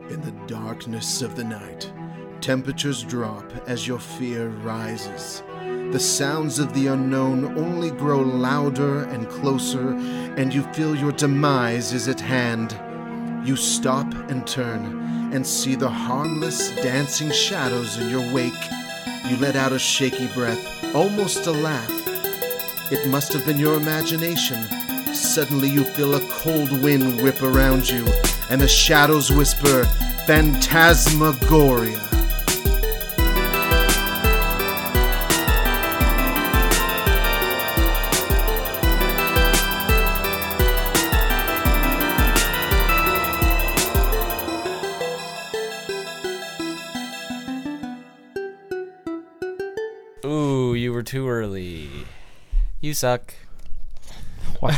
In the darkness of the night, temperatures drop as your fear rises. The sounds of the unknown only grow louder and closer, and you feel your demise is at hand. You stop and turn and see the harmless, dancing shadows in your wake. You let out a shaky breath, almost a laugh. It must have been your imagination. Suddenly you feel a cold wind whip around you, and the shadows whisper, "Phantasmagoria." Ooh, you were too early. You suck. Wow.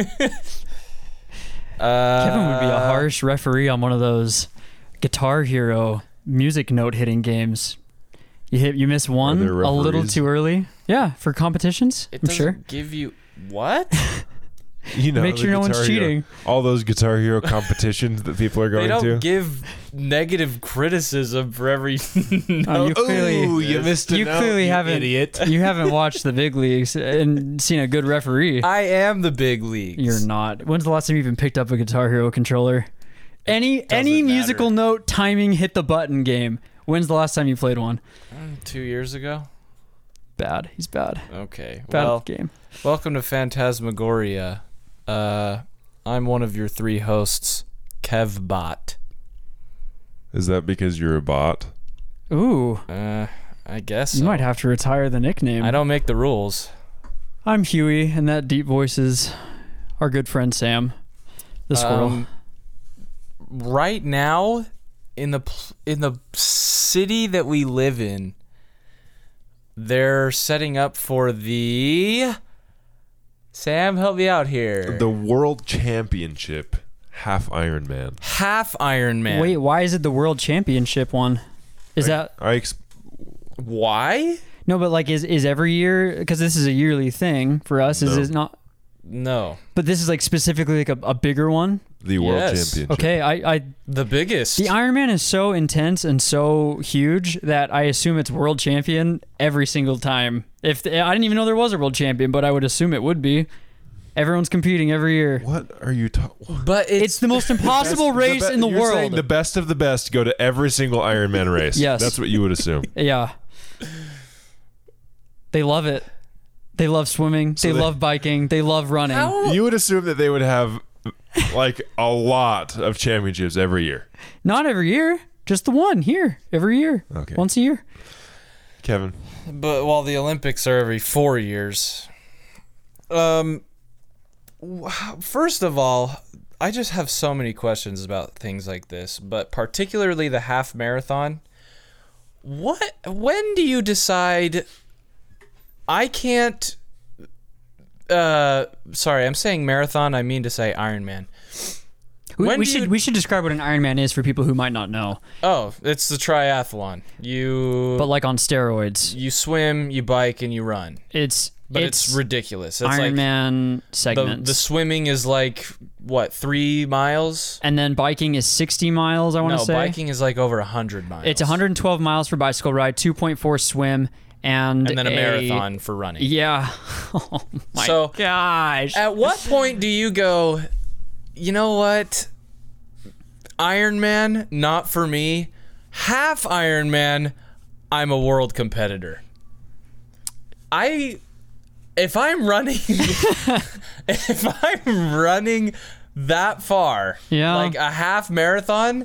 Kevin would be a harsh referee on one of those Guitar Hero music note hitting games. You miss one a little too early. Yeah, for competitions. It I'm doesn't sure. give you what? You know, Make sure no one's cheating. All those Guitar Hero competitions that people are going They to. don't give negative criticism for every note. You missed a You note, clearly you haven't. idiot. You haven't watched the big leagues and seen a good referee. I am the big leagues. You're not. When's the last time you even picked up a Guitar Hero controller? Any matter. musical note timing hit the button game. When's the last time you played one? 2 years ago. Bad. He's bad. Okay. Bad Well, at the game. welcome to Phantasmagoria. I'm one of your three hosts, KevBot. Is that because you're a bot? Ooh. I guess You so. might have to retire the nickname. I don't make the rules. I'm Huey, and that deep voice is our good friend Sam, the squirrel. Right now, in the city that we live in, they're setting up for the... Sam, help me out here. The World Championship half Ironman. Half Ironman. Wait, why is it the World Championship one? Why? No, but like is every year, because this is a yearly thing for us, is No. it not? No. But this is like specifically like a bigger one. The World Yes. Championship. Okay, I The biggest. the Ironman is so intense and so huge that I assume it's world champion every single time. I didn't even know there was a world champion, but I would assume it would be. Everyone's competing every year. What are you talking? But It's the most impossible race in the You're world. saying the best of the best go to every single Ironman race. Yes. That's what you would assume. Yeah. They love it. They love swimming. They love biking. They love running. You would assume that they would have like a lot of championships every year. Not every year. Just the one here. Every year. Okay. Once a year. Kevin. But while the Olympics are every 4 years. First of all, I just have so many questions about things like this, but particularly the half marathon. When do you decide I can't sorry, I'm saying marathon, I mean to say Ironman. When We do you- should describe what an Ironman is for people who might not know. Oh, it's the triathlon. But like on steroids. You swim, you bike, and you run. It's Ridiculous. It's like Ironman segments. the swimming is like what, 3 miles? And then biking is 60 miles, I want to No, say. biking is like over 100 miles. It's 112 miles for bicycle ride, 2.4 swim, and then a marathon for running. Yeah. Oh my So, gosh. At what point do you go, you know what? Ironman, not for me. Half Ironman, I'm a world competitor. If I'm running that far, Yeah. like a half marathon,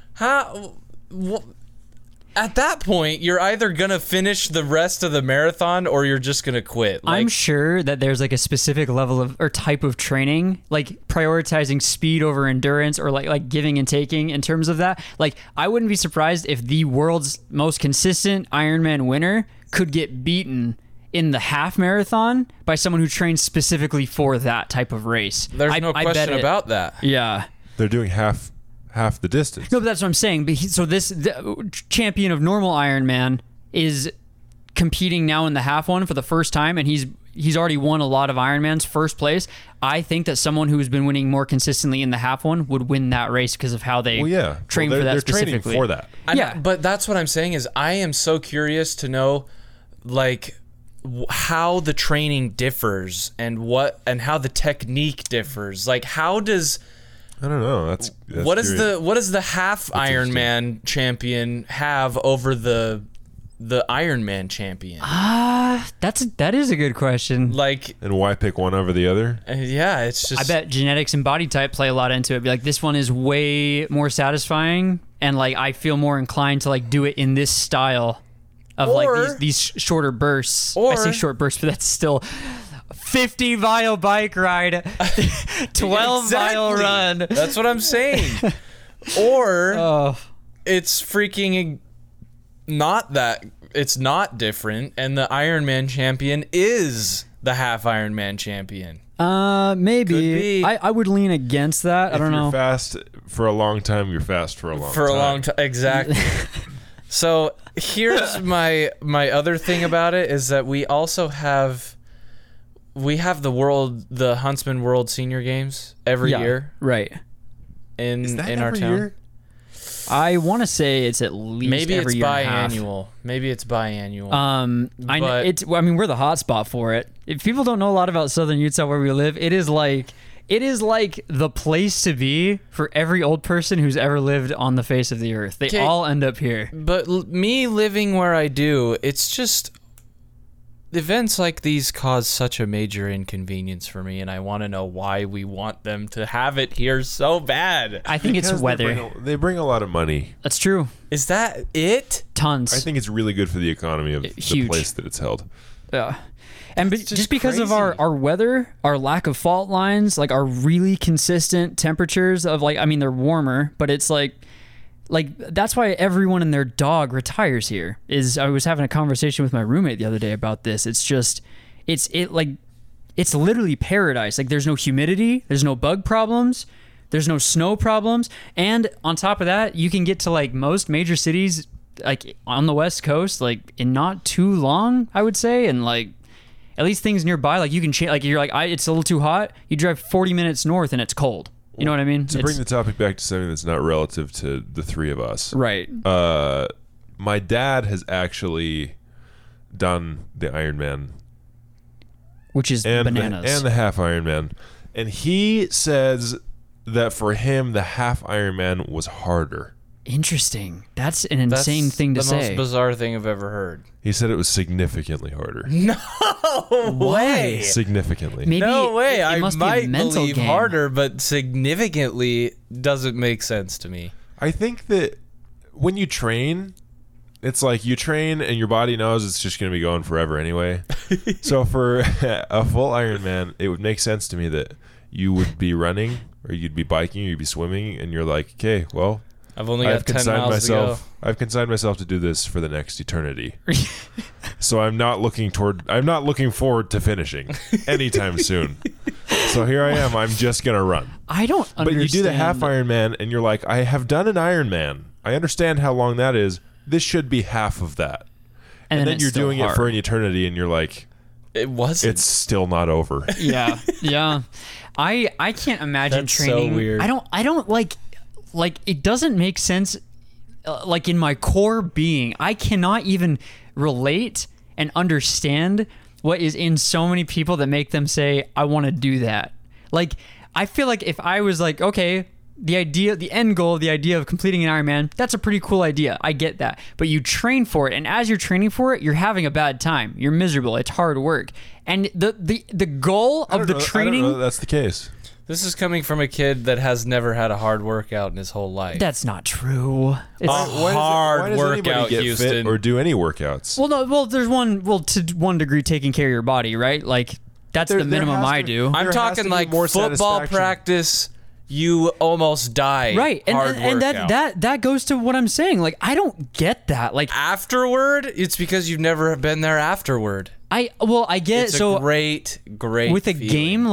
at that point, you're either gonna finish the rest of the marathon or you're just gonna quit. I'm sure that there's like a specific level of or type of training, like prioritizing speed over endurance, or like giving and taking in terms of that. Like, I wouldn't be surprised if the world's most consistent Ironman winner could get beaten in the half marathon by someone who trains specifically for that type of race. There's no I bet question it. about that. Yeah. They're doing half the distance. No, but that's what I'm saying. But the champion of normal Ironman is competing now in the half one for the first time, and he's he's already won a lot of Ironmans, first place. I think that someone who's been winning more consistently in the half one would win that race because of how they train for that they're specifically. training for that. Yeah. But that's what I'm saying is I am so curious to know, like, how the training differs and how the technique differs. Like, how does... I don't know. That's what is the half Ironman champion have over the Ironman champion? That is a good question. Like, and why pick one over the other? Yeah, it's just... I bet genetics and body type play a lot into it. Be like, this one is way more satisfying, and like I feel more inclined to like do it in this style of like these shorter bursts. I say short bursts, but that's still 50-mile bike ride, 12-mile run. That's what I'm saying. Or it's freaking not that. It's not different, and the Ironman champion is the half Ironman champion. Maybe. I would lean against that. I don't know. If you're fast for a long time, you're fast for a long time. For a long time, exactly. So here's my other thing about it is that we also have the Huntsman World Senior Games every year, right? In our town. Year? I want to say it's at least maybe every it's year and a half. biannual. Maybe it's biannual. I mean, we're the hot spot for it. If people don't know a lot about Southern Utah where we live, it is like the place to be for every old person who's ever lived on the face of the earth. They all end up here. But me living where I do, it's just events like these cause such a major inconvenience for me, and I want to know why we want them to have it here so bad. I think it's weather. They bring a lot of money. That's true. Is that it? Tons. I think it's really good for the economy of the place that it's held. Yeah. And just because of our weather, our lack of fault lines, like our really consistent temperatures of like, I mean, they're warmer, but it's like that's why everyone and their dog retires here. I was having a conversation with my roommate the other day about this. It's just, it's literally paradise. Like there's no humidity, there's no bug problems, there's no snow problems. And on top of that, you can get to like most major cities, like on the West Coast, like in not too long, I would say. And like, at least things nearby, like you can change, like you're like, it's a little too hot. You drive 40 minutes north and it's cold. You know what I mean? To bring the topic back to something that's not relative to the three of us. Right. My dad has actually done the Ironman. Which is bananas. And the half Ironman. And he says that for him, the half Ironman was harder. Interesting. That's an insane thing to say. That's the most bizarre thing I've ever heard. He said it was significantly harder. No way. Significantly. Maybe no way. It must I be a might mental believe game. harder, but significantly doesn't make sense to me. I think that when you train, it's like you train and your body knows it's just going to be going forever anyway. So for a full Ironman, it would make sense to me that you would be running or you'd be biking or you'd be swimming and you're like, okay, well, I've only got 10 miles to go. I've consigned myself to do this for the next eternity. So I'm not looking forward to finishing anytime soon. So here I am. I'm just going to run. I don't understand. But you do the half Ironman and you're like, I have done an Ironman. I understand how long that is. This should be half of that. And then you're doing it for an eternity and you're like, it wasn't. It's still not over. Yeah. Yeah. I can't imagine That's training. So weird. I don't like it doesn't make sense like in my core being. I cannot even relate and understand what is in so many people that make them say I want to do that. Like I feel like if I was like, okay, the end goal, the idea of completing an Ironman, that's a pretty cool idea. I get that. But you train for it, and as you're training for it, you're having a bad time. You're miserable. It's hard work. And the goal of the training, I don't know that's the case. This is coming from a kid that has never had a hard workout in his whole life. That's not true. It's hard why workout, does get Houston. Fit or do any workouts? Well, there's to one degree taking care of your body, right? Like that's the minimum I do. I'm talking like more football practice. You almost die. Right, and that goes to what I'm saying. Like I don't get that. Like afterward, it's because you've never been there afterward. I get it's so a great with a feeling. game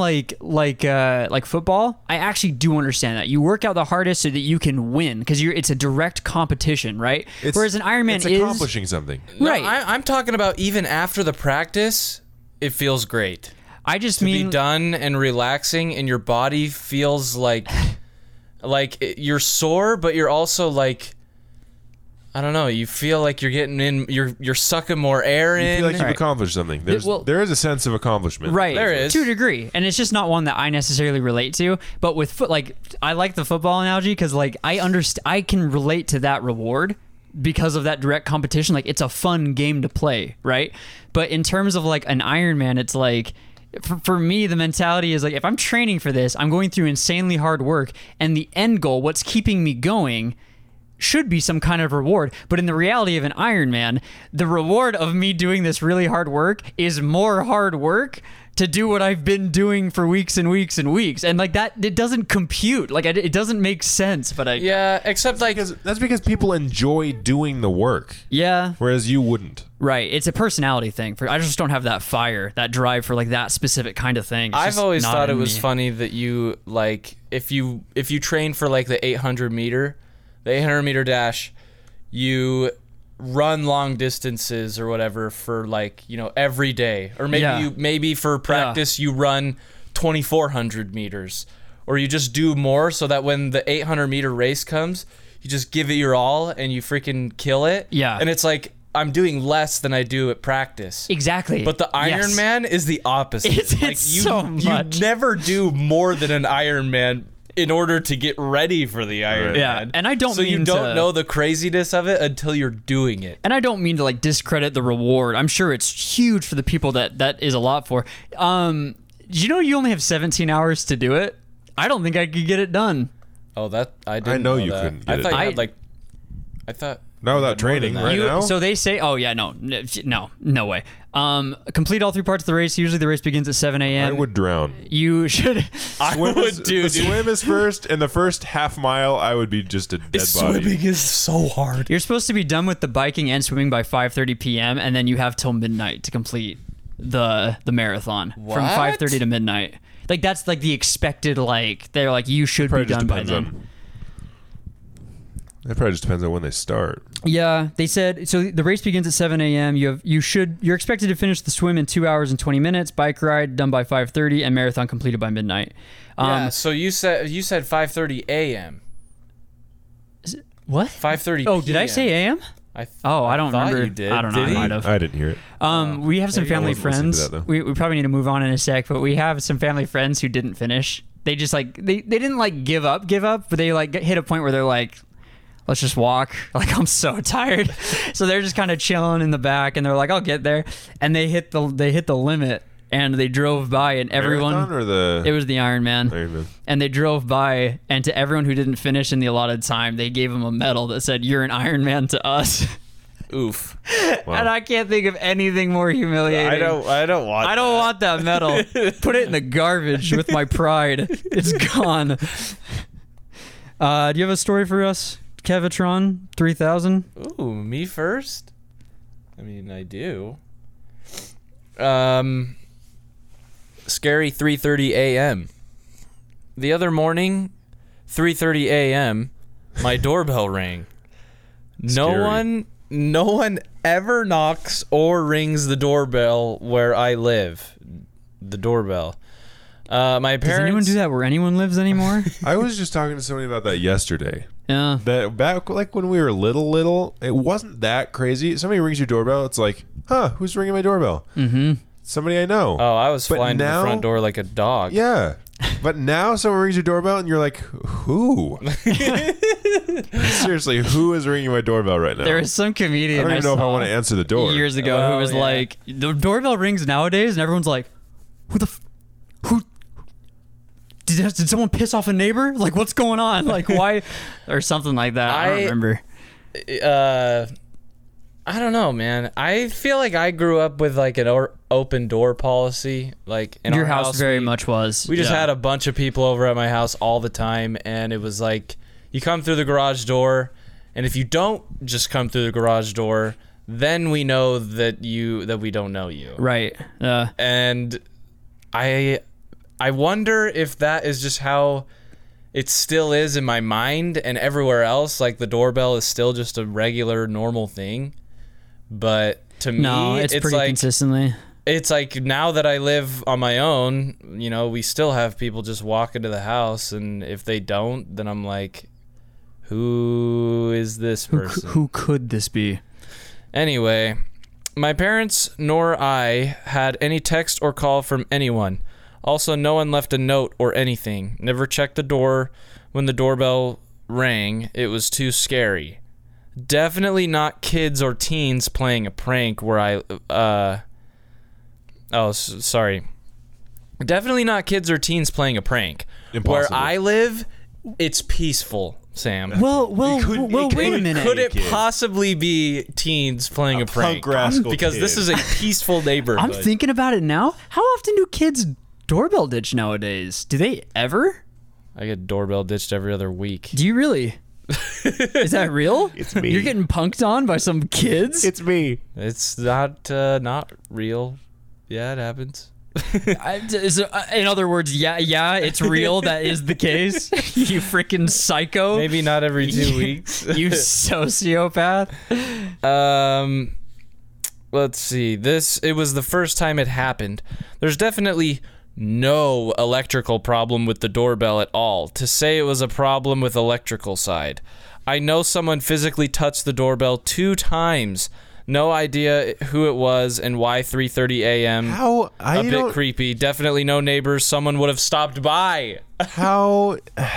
like football. I actually do understand that you work out the hardest so that you can win because it's a direct competition, right? Whereas an Ironman it's accomplishing something, No, right? I'm talking about even after the practice. it feels great. I just To mean be done and relaxing, and your body feels like you're sore, but you're also like, I don't know. You feel like you're getting in. You're sucking more air in. You feel like you've Right. accomplished something. Well- There is a sense of accomplishment. right There is. to a degree, and it's just not one that I necessarily relate to. But with I like the football analogy because like I can relate to that reward because of that direct competition. Like it's a fun game to play, right? But in terms of like an Ironman, it's like. For me, the mentality is like, if I'm training for this, I'm going through insanely hard work, and the end goal, what's keeping me going, should be some kind of reward. But in the reality of an Ironman, the reward of me doing this really hard work is more hard work to do what I've been doing for weeks and weeks and weeks. And like that, it doesn't compute. Like it doesn't make sense, but Yeah, except like That's because people enjoy doing the work, yeah, whereas you wouldn't. right. It's a personality thing. I just don't have that fire, that drive for like that specific kind of thing. It's I've just always not thought it in was me. funny that you like if you train for like the 800 meter dash, you run long distances or whatever for like, you know, every day, or maybe Yeah. maybe for practice you run 2400 meters, or you just do more so that when the 800 meter race comes, you just give it your all and you freaking kill it. Yeah. And it's like, I'm doing less than I do at practice. Exactly. But the Yes. Ironman is the opposite. It's like so much. You never do more than an Ironman in order to get ready for the Ironman. Yeah, and I don't So you mean don't to- know the craziness of it until you're doing it. And I don't mean to like discredit the reward. I'm sure it's huge for the people that is a lot for. Did you know you only have 17 hours to do it? I don't think I could get it done. Oh, that I didn't. know know you that. couldn't I get thought it you done. had like. I thought. Not without more than training, that. right now. So they say, oh yeah, no way. Complete all 3 parts of the race. Usually the race begins at 7 I a.m. would drown. You should. I Swim would is, do. the Dude. swim is first, and the first half mile, I would be just a dead body. Swimming is so hard. You're supposed to be done with the biking and swimming by 5:30 p.m. and then you have till midnight to complete the marathon from What? 5:30 to midnight. Like that's like the expected. Like they're like you should be Probably just done by depends then. on. It probably just depends on when they start. Yeah, they said so. The race begins at 7 a.m. You're expected to finish the swim in 2 hours and 20 minutes. Bike ride done by 5:30, and marathon completed by midnight. Yeah. So you said 5:30 a.m. What? 5:30. Oh, did I say a.m.? I don't thought remember. you did. I don't know. Did I he? might have. I didn't hear it. We have some maybe I family wasn't listening to friends. that, though. We probably need to move on in a sec, but we have some family friends who didn't finish. They just like they didn't like give up, but they like hit a point where they're like, let's just walk. Like I'm so tired. So they're just kind of chilling in the back, and they're like, I'll get there. And they hit the limit, and they drove by, and everyone. Marathon or the It was the Ironman. Ironman? And they drove by, and to everyone who didn't finish in the allotted time, they gave them a medal that said, "You're an Ironman to us." Oof. Wow. And I can't think of anything more humiliating. I don't want. I don't want that medal. Put it in the garbage with my pride. It's gone. Do you have a story for us, Kevitron 3000? Ooh, me first? I mean, I do. Scary 3:30 a.m. The other morning, 3:30 a.m., my doorbell rang. Scary. No one ever knocks or rings the doorbell where I live. The doorbell. My parents. Does anyone do that where anyone lives anymore? I was just talking to somebody about that yesterday. Yeah. That back like when we were little, it wasn't that crazy. Somebody rings your doorbell, it's like, who's ringing my doorbell? Mm-hmm. Somebody I know. Oh, I was But flying to now- the front door like a dog. Yeah. But now someone rings your doorbell and you're like, who? Seriously, who is ringing my doorbell right now? There was some I comedian don't even know if I saw want to answer the door. years ago who Oh, was yeah. like, the doorbell rings nowadays, and everyone's like, who? Did someone piss off a neighbor? Like, what's going on? Like, why? Or something like that. I don't I- remember. I don't know, man. I feel like I grew up with like an open door policy. Like in Your our house very we, much was. We just yeah. had a bunch of people over at my house all the time, and it was like you come through the garage door, and if you don't just come through the garage door, then we know that we don't know you. Right. And I wonder if that is just how it still is in my mind, and everywhere else, like the doorbell is still just a regular normal thing. But to me, No, it's pretty like consistently. it's like now that I live on my own, you know, we still have people just walk into the house, and if they don't, then I'm like, who is this person? Who could this be? Anyway, my parents nor I had any text or call from anyone. Also, no one left a note or anything. Never checked the door when the doorbell rang. It was too scary. Definitely not kids or teens playing a prank where sorry. Definitely not kids or teens playing a prank. Impossible. Where I live, it's peaceful, Sam. Well, wait a minute. Could it possibly be teens playing a prank? punk rascal Because kid. this is a peaceful neighborhood. I'm thinking about it now. How often do kids doorbell ditch nowadays? Do they ever? I get doorbell ditched every other week. Do you really? Is that real? It's me. You're getting punked on by some kids? It's me. It's not real. Yeah, it happens. In other words, yeah, it's real. That is the case. You freaking psycho. Maybe not every 2 weeks. You sociopath. Let's see. It was the first time it happened. There's definitely no electrical problem with the doorbell at all. To say it was a problem with electrical side. I know someone physically touched the doorbell 2 times. No idea who it was and why 3:30 a.m. How A bit creepy. Definitely no neighbors. Someone would have stopped by. How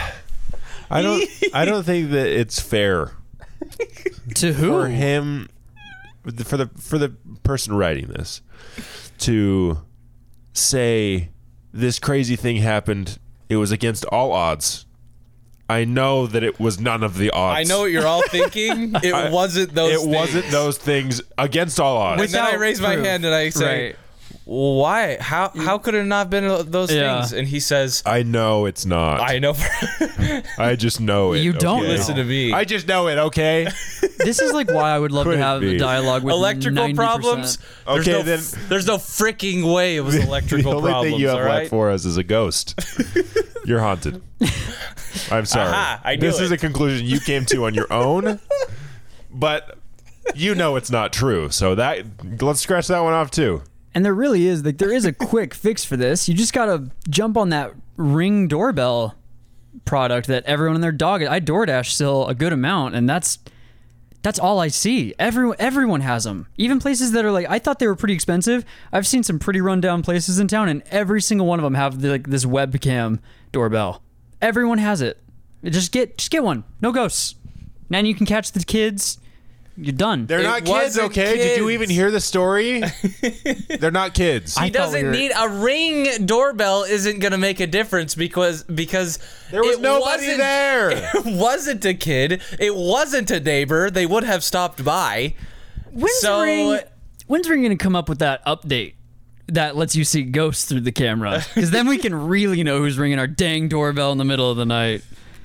I don't think that it's fair To who? for him, for the person writing this, to say this crazy thing happened. It was against all odds. I know that it was none of the odds. I know what you're all thinking. It wasn't those things. It wasn't those things against all odds. And then I raise my hand and I say, Right. why? How could it not have been those Yeah. things? And he says, I know it's not. I know. I just know it. You don't okay? Listen to me. I just know it, okay? This is like why I would love to Couldn't have be. a dialogue with Electrical 90%. problems? Okay, There's no freaking way it was electrical the only problems, thing you have all right? left for us is a ghost. You're haunted. I'm sorry. Aha, I knew this is it. a conclusion you came to on your own, but you know it's not true. So let's scratch that one off too. And there really is a quick fix for this. You just gotta jump on that Ring doorbell product that everyone and their dog. I DoorDash still a good amount, and that's all I see. Everyone has them. Even places that are like, I thought they were pretty expensive. I've seen some pretty rundown places in town, and every single one of them have this webcam doorbell. Everyone has it. Just get one. No ghosts. Then you can catch the kids. You're done. They're It not kids, wasn't okay? Did you kids. even hear the story? They're not kids. He I thought doesn't we were- need a Ring doorbell. Isn't gonna make a difference because there was it nobody wasn't- there. It wasn't a kid. It wasn't a neighbor. They would have stopped by. When's Ring gonna come up with that update that lets you see ghosts through the camera? Because then we can really know who's ringing our dang doorbell in the middle of the night.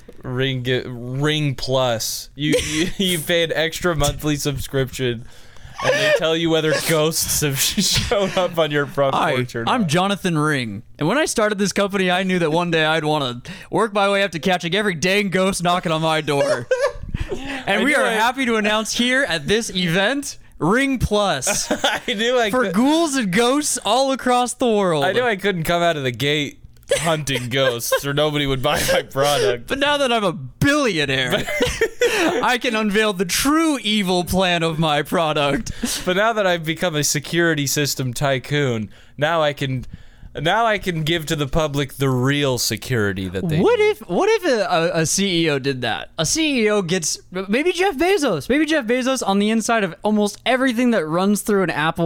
Ring Plus. You pay an extra monthly subscription, and they tell you whether ghosts have shown up on your front Hi, porch or not. I'm Jonathan Ring, and when I started this company, I knew that one day I'd want to work my way up to catching every dang ghost knocking on my door. And we knew are it. happy to announce here at this event, Ring Plus, I knew I for could. ghouls and ghosts all across the world. I knew I couldn't come out of the gate hunting ghosts, or nobody would buy my product. But now that I'm a billionaire, I can unveil the true evil plan of my product. But now that I've become a security system tycoon, now I can give to the public the real security that they What need. if a CEO did that? A CEO gets maybe Jeff Bezos on the inside of almost everything that runs through an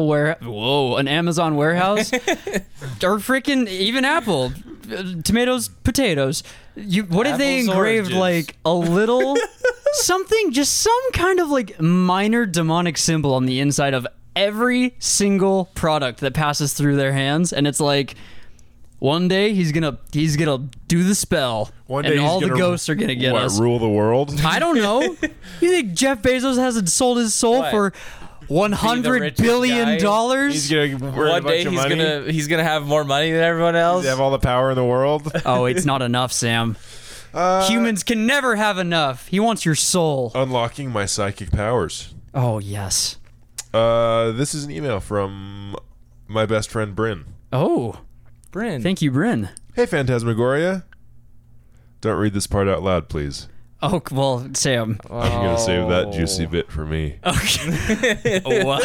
an Amazon warehouse, or freaking even Apple, tomatoes, potatoes. What if they Apples, engraved oranges. like a little something, just some kind of like minor demonic symbol on the inside of every single product that passes through their hands, and it's like one day he's gonna do the spell, One day and he's all the gonna, ghosts are gonna get us. Rule the world? I don't know. You think Jeff Bezos hasn't sold his soul What? for $100 richest billion? He's gonna earn a One day bunch of he's money. he's gonna have more money than everyone else. They have all the power in the world. Oh, it's not enough, Sam. Humans can never have enough. He wants your soul. Unlocking my psychic powers. Oh yes. This is an email from my best friend Bryn. Oh, Bryn. thank you, Bryn. Hey, Phantasmagoria. Don't read this part out loud, please. Oh, well, Sam. I'm going to save that juicy bit for me. Okay.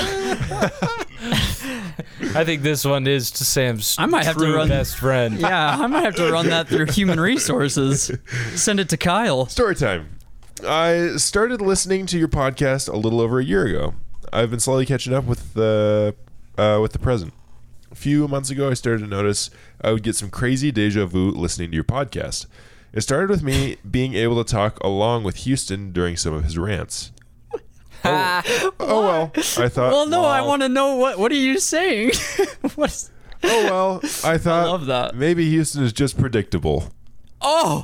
I think this one is to Sam's I might have to true run- best friend. Yeah, I might have to run that through human resources. Send it to Kyle. Story time. I started listening to your podcast a little over a year ago. I've been slowly catching up with the present. A few months ago, I started to notice I would get some crazy deja vu listening to your podcast. It started with me being able to talk along with Houston during some of his rants. Oh well, I thought. Well, no, I want to know what are you saying? What's... Oh well, I thought. love that. Maybe Houston is just predictable. Oh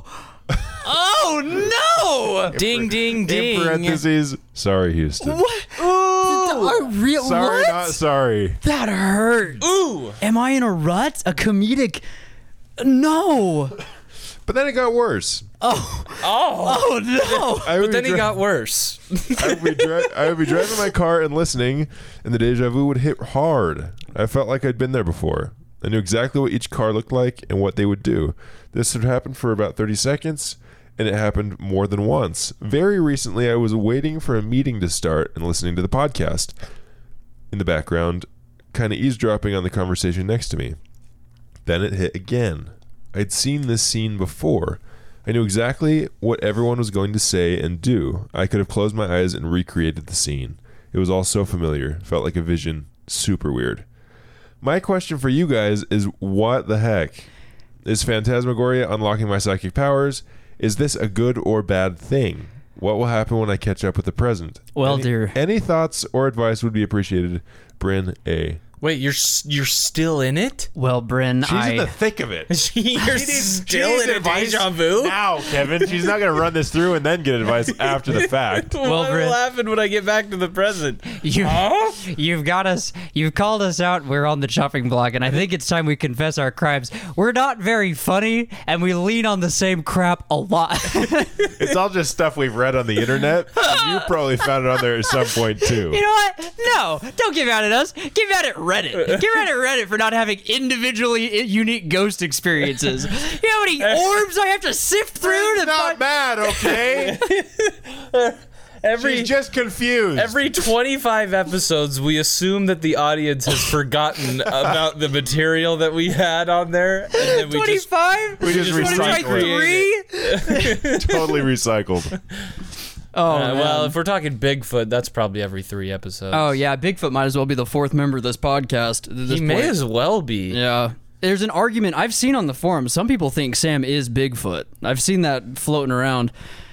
no! Ding, ding, In ding. parentheses, sorry, Houston. What? Sorry, what? not sorry. That hurt. Ooh. Am I in a rut? A comedic? No. But then it got worse. Oh. Oh no. But then he got worse. I would be driving my car and listening, and the deja vu would hit hard. I felt like I'd been there before. I knew exactly what each car looked like and what they would do. This had happened for about 30 seconds, and it happened more than once. Very recently, I was waiting for a meeting to start and listening to the podcast in the background, kind of eavesdropping on the conversation next to me. Then it hit again. I'd seen this scene before. I knew exactly what everyone was going to say and do. I could have closed my eyes and recreated the scene. It was all so familiar. Felt like a vision. Super weird. My question for you guys is, what the heck? Is Phantasmagoria unlocking my psychic powers? Is this a good or bad thing? What will happen when I catch up with the present? Well, dear. Any thoughts or advice would be appreciated. Bryn A. Wait, you're still in it? Well, Bryn, She's in the thick of it. You're still in a deja vu? Now, Kevin. She's not going to run this through and then get advice after the fact. Well, What Bryn- will happen when I get back to the present? You've got us. You've called us out. We're on the chopping block, and I think it's time we confess our crimes. We're not very funny, and we lean on the same crap a lot. It's all just stuff we've read on the internet. And you probably found it on there at some point, too. You know what? No, don't give out at us. Give out at Reddit. Give out at Reddit for not having individually unique ghost experiences. You know how many orbs I have to sift through to not find? mad, okay? She's just confused. Every 25 episodes, we assume that the audience has forgotten about the material that we had on there. And then we just 25? we just recycle it. 23? Totally recycled. Oh, well, man. if we're talking Bigfoot, that's probably every 3 episodes. Oh, yeah. Bigfoot might as well be the 4th member of this podcast. At this He may point. as well be. Yeah. There's an argument I've seen on the forums. Some people think Sam is Bigfoot. I've seen that floating around.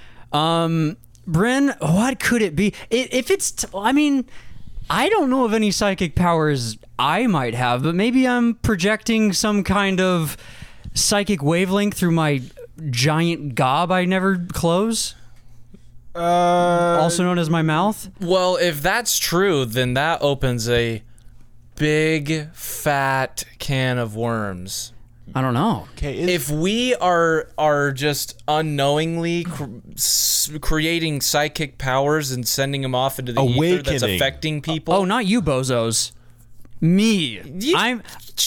Bryn, what could it be? If it's, I mean, I don't know of any psychic powers I might have, but maybe I'm projecting some kind of psychic wavelength through my giant gob I never close, also known as my mouth. Well, if that's true, then that opens a big, fat can of worms. I don't know. Okay, If we are just unknowingly creating psychic powers and sending them off into the ether that's Awakening. affecting people. Oh, not you, bozos. Me. I'm.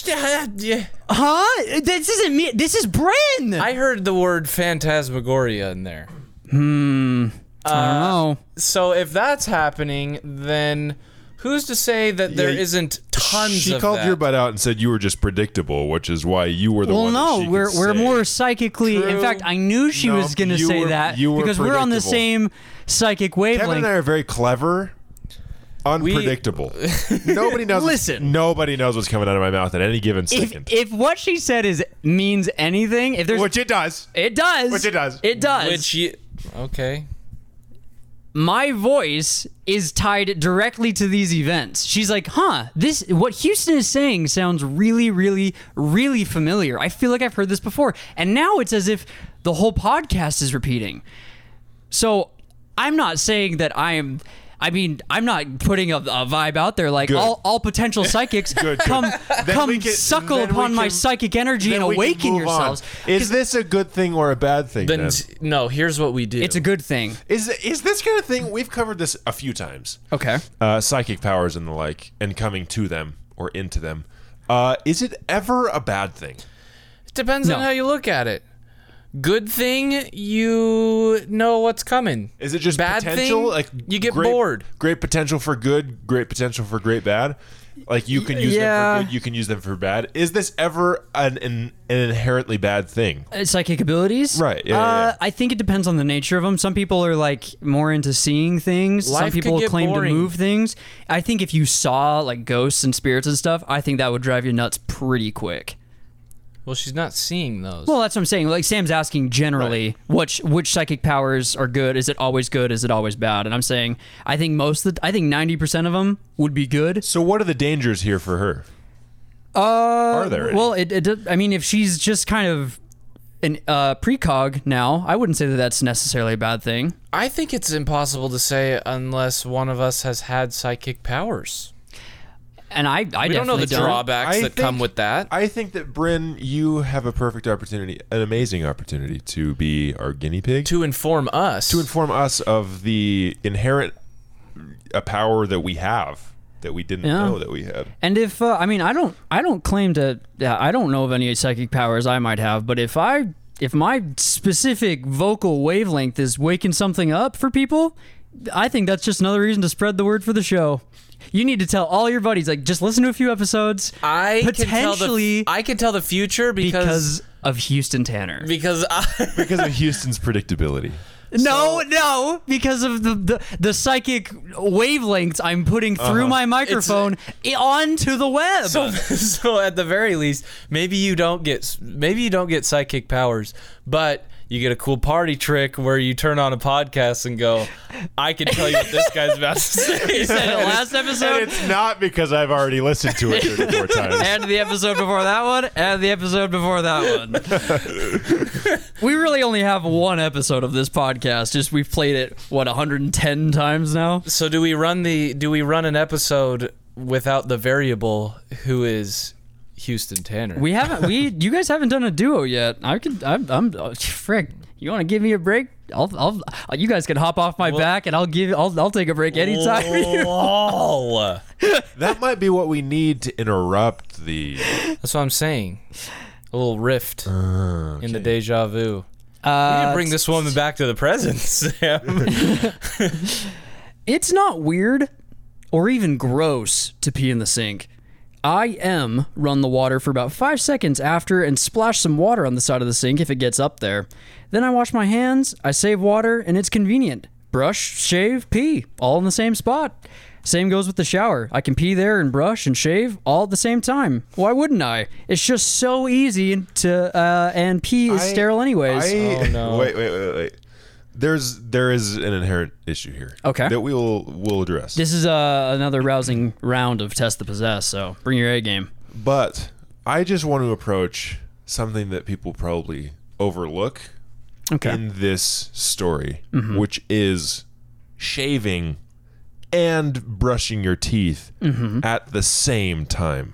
Huh? This isn't me. This is Bryn. I heard the word phantasmagoria in there. I don't know. So if that's happening, then who's to say that there Yeah, isn't tons she of called that? your butt out and said you were just predictable, which is why you were the Well, one that no, she we're could say. more psychically. In True. fact, I knew she No, was going to you say were- that you were because we're on the predictable. same psychic Kevin wavelength. and I are very clever. Unpredictable. Nobody knows. Listen. Nobody knows what's coming out of my mouth at any given second. If what she said means anything, if there's Which it does. it does. Which it does. It does. Which you okay? My voice is tied directly to these events. She's like, huh, what Houston is saying sounds really, really, really familiar. I feel like I've heard this before. And now it's as if the whole podcast is repeating. So I'm not saying that I'm not putting a vibe out there like Good. all potential psychics Good. come we can- suckle then we upon my can- psychic energy and Then we can awaken move on. yourselves. Is this a good thing or a bad thing? Then Then no. Here's what we do. It's a good thing. is this kind of thing? We've covered this a few times. Okay. Psychic powers and the like, and coming to them or into them. Is it ever a bad thing? It depends on how you look at it. Good thing, you know what's coming. Is it just bad potential? Thing, like you get bored. Great potential for good, great potential for great bad. Like you can use them for good, you can use them for bad. Is this ever an inherently bad thing? Psychic abilities? Right. Yeah. I think it depends on the nature of them. Some people are like more into seeing things. Life Some people could get claim boring. to move things. I think if you saw like ghosts and spirits and stuff, I think that would drive you nuts pretty quick. Well, she's not seeing those. Well, that's what I'm saying. Like Sam's asking generally, which psychic powers are good? Is it always good? Is it always bad? And I'm saying I think 90% of them would be good. So what are the dangers here for her? Are there any? Well, I mean, if she's just kind of an precog now, I wouldn't say that that's necessarily a bad thing. I think it's impossible to say unless one of us has had psychic powers. And I We definitely don't know the drawbacks I that think- come with that. I think that Bryn, you have a perfect opportunity, an amazing opportunity to be our guinea pig. To inform us. To inform us of the inherent power that we have that we didn't know that we had. And if I mean, I don't claim to. I don't know of any psychic powers I might have. But if my specific vocal wavelength is waking something up for people, I think that's just another reason to spread the word for the show. You need to tell all your buddies, like, just listen to a few episodes. I potentially can tell the future because of Houston Tanner. because Because of Houston's predictability. No, because of the psychic wavelengths I'm putting through my microphone onto the web. so at the very least, maybe you don't get psychic powers, but you get a cool party trick where you turn on a podcast and go, I can tell you what this guy's about to say. He said it last And episode, it's not because I've already listened to it 34 times. and the episode before that one, and the episode before that one. We really only have one episode of this podcast. Just we've played it 110 times now. So do we run an episode without the variable who is Houston Tanner? You guys haven't done a duo yet. I'm frick. You want to give me a break? You guys can hop off my back, and I'll take a break anytime. Oh, That might be what we need to interrupt the... that's what I'm saying. A little rift in the deja vu. We can bring this woman back to the present, Sam. It's not weird or even gross to pee in the sink. I run the water for about 5 seconds after and splash some water on the side of the sink if it gets up there. Then I wash my hands, I save water, and it's convenient. Brush, shave, pee, all in the same spot. Same goes with the shower. I can pee there and brush and shave all at the same time. Why wouldn't I? It's just so easy to, and pee is sterile anyways. Oh, no. Wait. There is an inherent issue here. Okay. That we'll address. This is another rousing round of Test the Possess, so bring your A game. But I just want to approach something that people probably overlook in this story, which is shaving and brushing your teeth at the same time.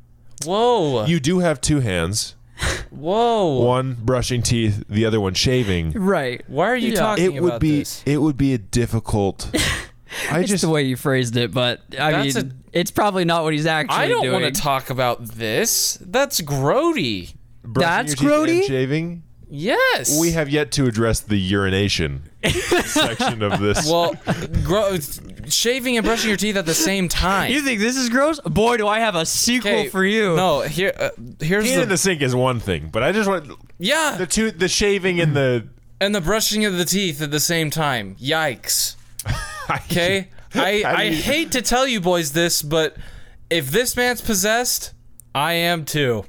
Whoa. You do have two hands. Whoa. One brushing teeth, the other one shaving. Right. Why are you talking about this? It would be a difficult. It's the way you phrased it, but I mean, it's probably not what he's actually I don't doing. want to talk about this. That's grody. That's brushing your teeth grody? and shaving. Yes. We have yet to address the urination section of this. Well, shaving and brushing your teeth at the same time. You think this is gross? Boy, do I have a sequel Okay, for you. No, here's Peeing in the sink is one thing, but I just want the shaving and the brushing of the teeth at the same time. Yikes. Okay? I hate to tell you boys this, but if this man's possessed, I am too.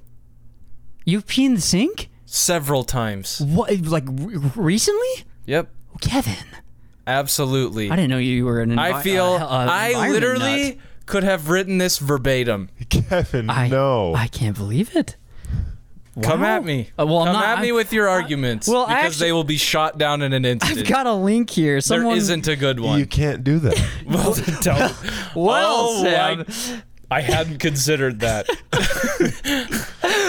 You pee in the sink? Several times. What? Like recently? Yep. Kevin. Absolutely. I didn't know you were an I feel I literally could have written this verbatim. Kevin, no. I can't believe it. Come Wow. at me. Well, Come at me with your arguments. well, because actually- they will be shot down in an instant. I've got a link here. there Someone isn't a good one. You can't do that. Well, then don't. Well, Oh, Sam. I hadn't considered that.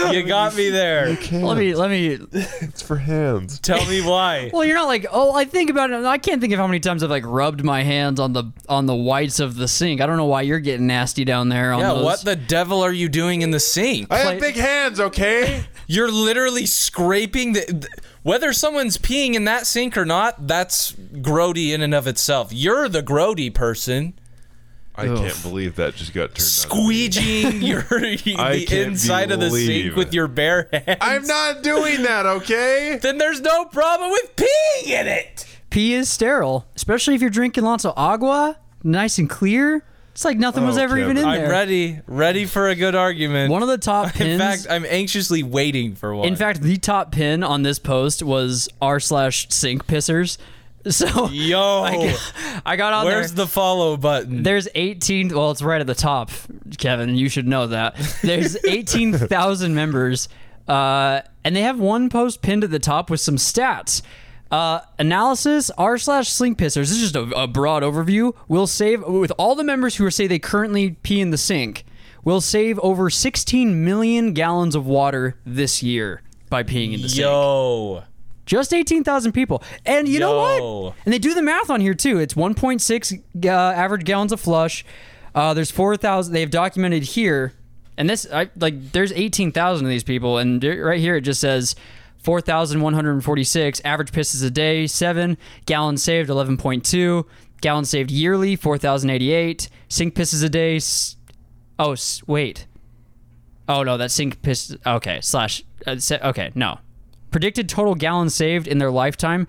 You got me there. Let me. It's for hands. Tell me why. Well, you're not like, oh, I think about it. I can't think of how many times I've like rubbed my hands on the whites of the sink. I don't know why you're getting nasty down there. On those. What the devil are you doing in the sink? I have big hands, okay? You're literally scraping whether someone's peeing in that sink or not, that's grody in and of itself. You're the grody person. I can't believe that just got turned on. Squeegeeing the inside of the sink with your bare hands. I'm not doing that, okay? Then there's no problem with peeing in it. Pee is sterile, especially if you're drinking lots of agua, nice and clear. It's like nothing was ever even in there. I'm ready for a good argument. One of the top pins. In fact, I'm anxiously waiting for one. In fact, the top pin on this post was r/sink pissers. So yo, I got on there. Where's the follow button? There's 18. Well, it's right at the top, Kevin. You should know that. There's 18,000 members, and they have one post pinned at the top with some stats. Analysis r/sink pissers. This is just a broad overview. We'll save with all the members who say they currently pee in the sink. We'll save over 16 million gallons of water this year by peeing in the sink. Yo. Just 18,000 people. And you know what? And they do the math on here too. It's 1.6 average gallons of flush. There's 4,000. They've documented here. And this, there's 18,000 of these people. And right here it just says 4,146. Average pisses a day, 7. Gallons saved, 11.2. Gallons saved yearly, 4,088. Sink pisses a day. Wait. Oh, no, that's sink piss. Okay, okay, no. Predicted total gallons saved in their lifetime,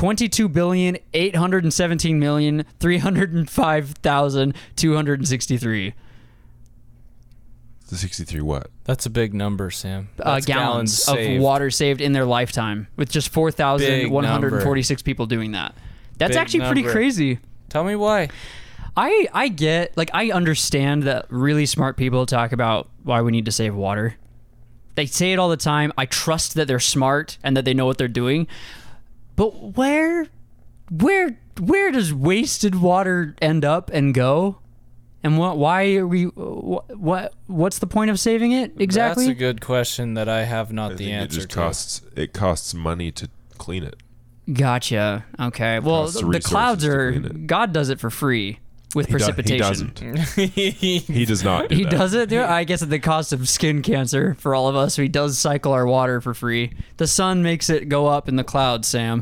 22,817,305,263. The 63 what? That's a big number, Sam. Gallons of saved. water saved in their lifetime, with just 4,146 people doing that. That's Big actually pretty number. crazy. Tell me why. I get, I understand that really smart people talk about why we need to save water. They say it all the time. I trust that they're smart and that they know what they're doing. But where does wasted water end up and go? And why are we? What's the point of saving it exactly? That's a good question that I have not the answer to. It costs money to clean it. Gotcha. Okay. Well, the clouds are. God does it for free. With precipitation. He does not. He doesn't do it? I guess at the cost of skin cancer for all of us. So he does cycle our water for free. The sun makes it go up in the clouds, Sam.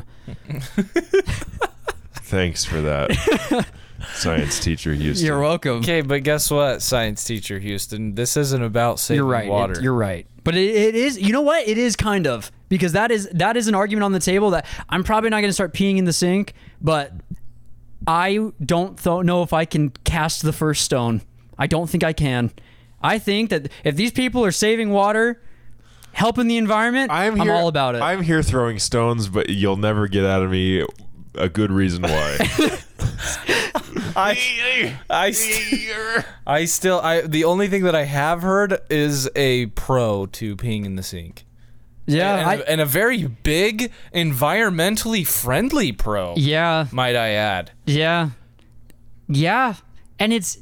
Thanks for that, science teacher Houston. You're welcome. Okay, but guess what, science teacher Houston? This isn't about saving water. You're right. But it is. You know what? It is kind of, because that is an argument on the table that I'm probably not going to start peeing in the sink, but I don't know if I can cast the first stone. I don't think I can. I think that if these people are saving water, helping the environment, I'm all about it. I'm here throwing stones, but you'll never get out of me a good reason why. The only thing that I have heard is a pro to peeing in the sink. Yeah, and a very big, environmentally friendly pro. Yeah, might I add. Yeah, and it's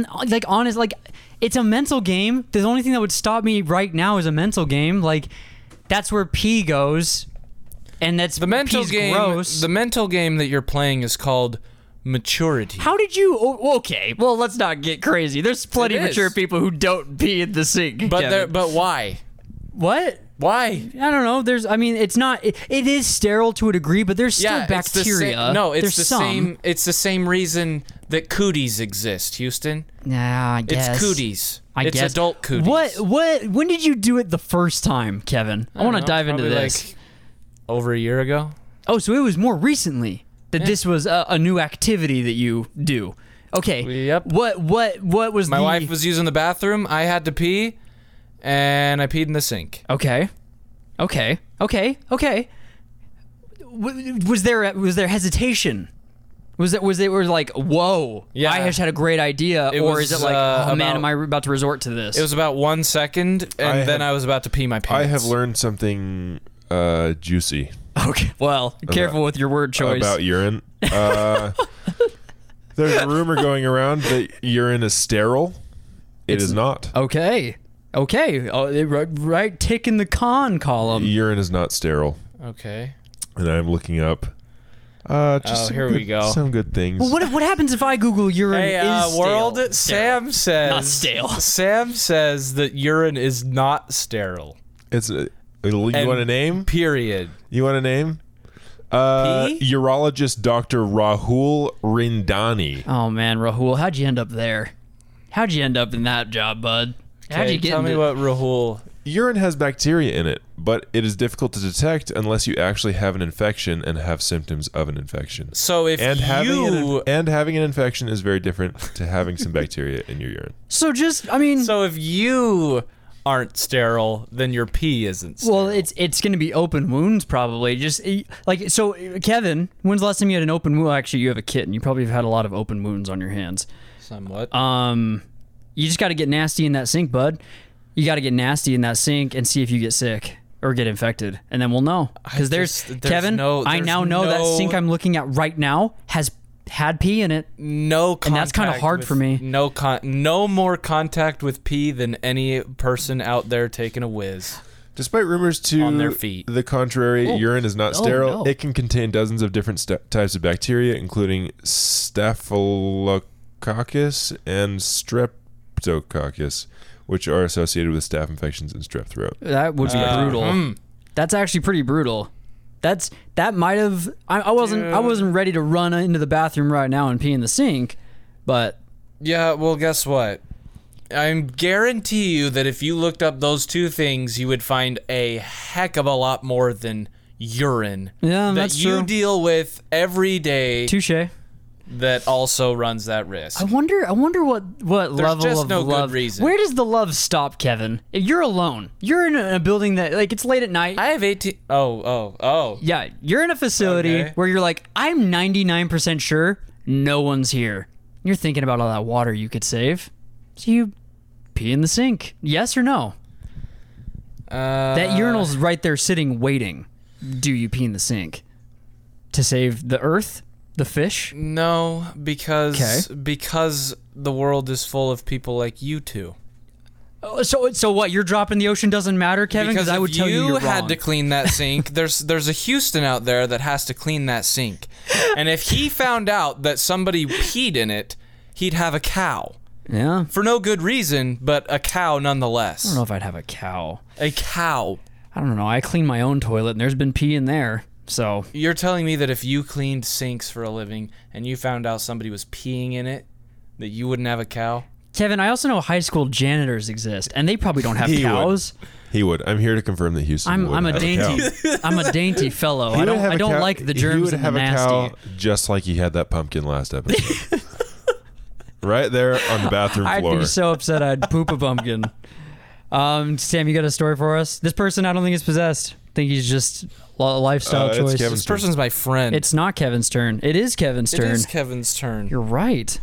a mental game. The only thing that would stop me right now is a mental game. Like, that's where pee goes, and that's the mental game. Gross. The mental game that you're playing is called maturity. How did you? Okay, well, let's not get crazy. There's plenty of mature people who don't pee in the sink. But why? What? Why? I don't know. It's not. It is sterile to a degree, but there's still bacteria. It's the same reason that cooties exist, Houston. Nah, I guess. It's cooties. It's guess. adult cooties. What? When did you do it the first time, Kevin? I want to dive into this. Like over a year ago. Oh, so it was more recently that this was a new activity that you do. Okay. Yep. What was my wife was using the bathroom. I had to pee. And I peed in the sink. Okay. Was there hesitation? Was it like, whoa, yeah, I just had a great idea, or is it like, oh man, am I about to resort to this? It was about 1 second, and then I was about to pee my pants. I have learned something juicy. Okay, well, careful with your word choice. About urine. There's a rumor going around that urine is sterile. It is not. Okay. Okay, right, tick in the con column. Urine is not sterile. Okay. And I'm looking up. Here we go. Some good things. Well, what happens if I Google urine is stale? world. Sam says Not stale. Sam says that urine is not sterile. It's you want a name? Period. You want a name? P? Urologist Dr. Rahul Rindani. Oh man, Rahul, how'd you end up there? How'd you end up in that job, bud? How'd you get tell me into- what Rahul. Urine has bacteria in it, but it is difficult to detect unless you actually have an infection and have symptoms of an infection. So if having an infection is very different to having some bacteria in your urine. So if you aren't sterile, then your pee isn't sterile. well, it's going to be open wounds probably. Just like so, Kevin. When's the last time you had an open wound? Actually, you have a kitten. You probably have had a lot of open wounds on your hands. Somewhat. You just got to get nasty in that sink, bud. You got to get nasty in that sink and see if you get sick or get infected, and then we'll know. Because Kevin. I now know that sink I'm looking at right now has had pee in it. No contact. And that's kind of hard for me. No more contact with pee than any person out there taking a whiz. Despite rumors to on their feet. The contrary, urine is not sterile. No. It can contain dozens of different types of bacteria, including Staphylococcus and Streptococcus, which are associated with staph infections and strep throat. That would be brutal. That's actually pretty brutal. That might have. I wasn't ready to run into the bathroom right now and pee in the sink, but yeah. Well, guess what? I guarantee you that if you looked up those two things, you would find a heck of a lot more than urine. Yeah, that that's you true. deal with every day. Touche. That also runs that risk. I wonder what level just of no love. good reason. Where does the love stop, Kevin? If you're alone, you're in a building that like it's late at night. I have 18. Oh. Yeah, you're in a facility Okay. where you're like, I'm 99% sure no one's here. You're thinking about all that water you could save, so you pee in the sink. Yes or no? That urinal's right there sitting waiting. Do you pee in the sink to save the earth? The fish? No, because the world is full of people like you two. So what? You're dropping the ocean doesn't matter, Kevin? Because I would tell you you're had wrong. to clean that sink. There's a Houston out there that has to clean that sink, and if he found out that somebody peed in it, he'd have a cow. Yeah. For no good reason, but a cow nonetheless. I don't know if I'd have a cow. A cow. I don't know. I clean my own toilet, and there's been pee in there. So You're telling me that if you cleaned sinks for a living and you found out somebody was peeing in it, that you wouldn't have a cow? Kevin, I also know high school janitors exist, and they probably don't have He cows. He would. I'm here to confirm that Houston would I'm a have dainty. A cow. I'm a dainty fellow. He I would have a don't cow- like the He germs would and the have a nasty. cow just like he had that pumpkin last episode. Right there on the bathroom I'd floor. be so upset I'd poop a pumpkin. Sam, you got a story for us? This person, I don't think is possessed. I think he's just a lifestyle It's choice. Kevin's This person's my friend. It's not Kevin's turn. It is Kevin's It turn. is Kevin's turn. You're right.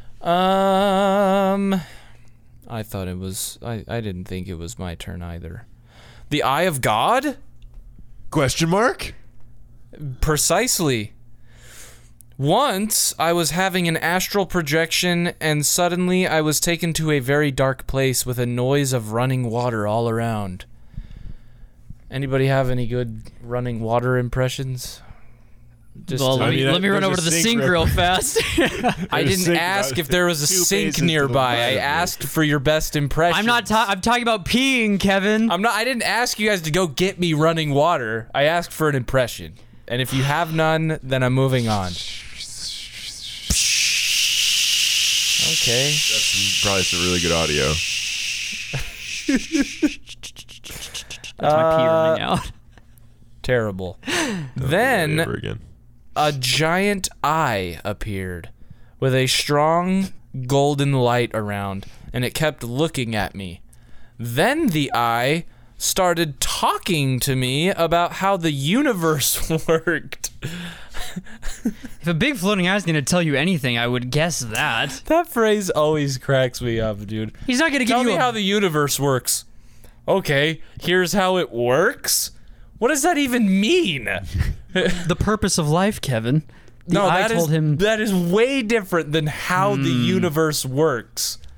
I thought it was. I didn't think it was my turn either. The Eye of God? Question mark? Precisely. Once I was having an astral projection, and suddenly I was taken to a very dark place with a noise of running water all around. Anybody have any good running water impressions? Just Well, to- let me run there's over a to the sink sink real fast. I didn't sink ask about if there was a 2 sink paces to the nearby. right I of me. asked for your best impression. I'm talking about peeing, Kevin. I didn't ask you guys to go get me running water. I asked for an impression. And if you have none, then I'm moving on. Okay. That's probably some really good audio. That's my pee running out. Terrible. Ever Then again. a giant eye appeared with a strong golden light around, and it kept looking at me. Then the eye started talking to me about how the universe worked. If a big floating eye is going to tell you anything, I would guess that. That phrase always cracks me up, dude. He's not going to give Tell you me a how the universe works. Okay, here's how it works? What does that even mean? the purpose of life, Kevin. The No, eye that told is him that is way different than how the universe works.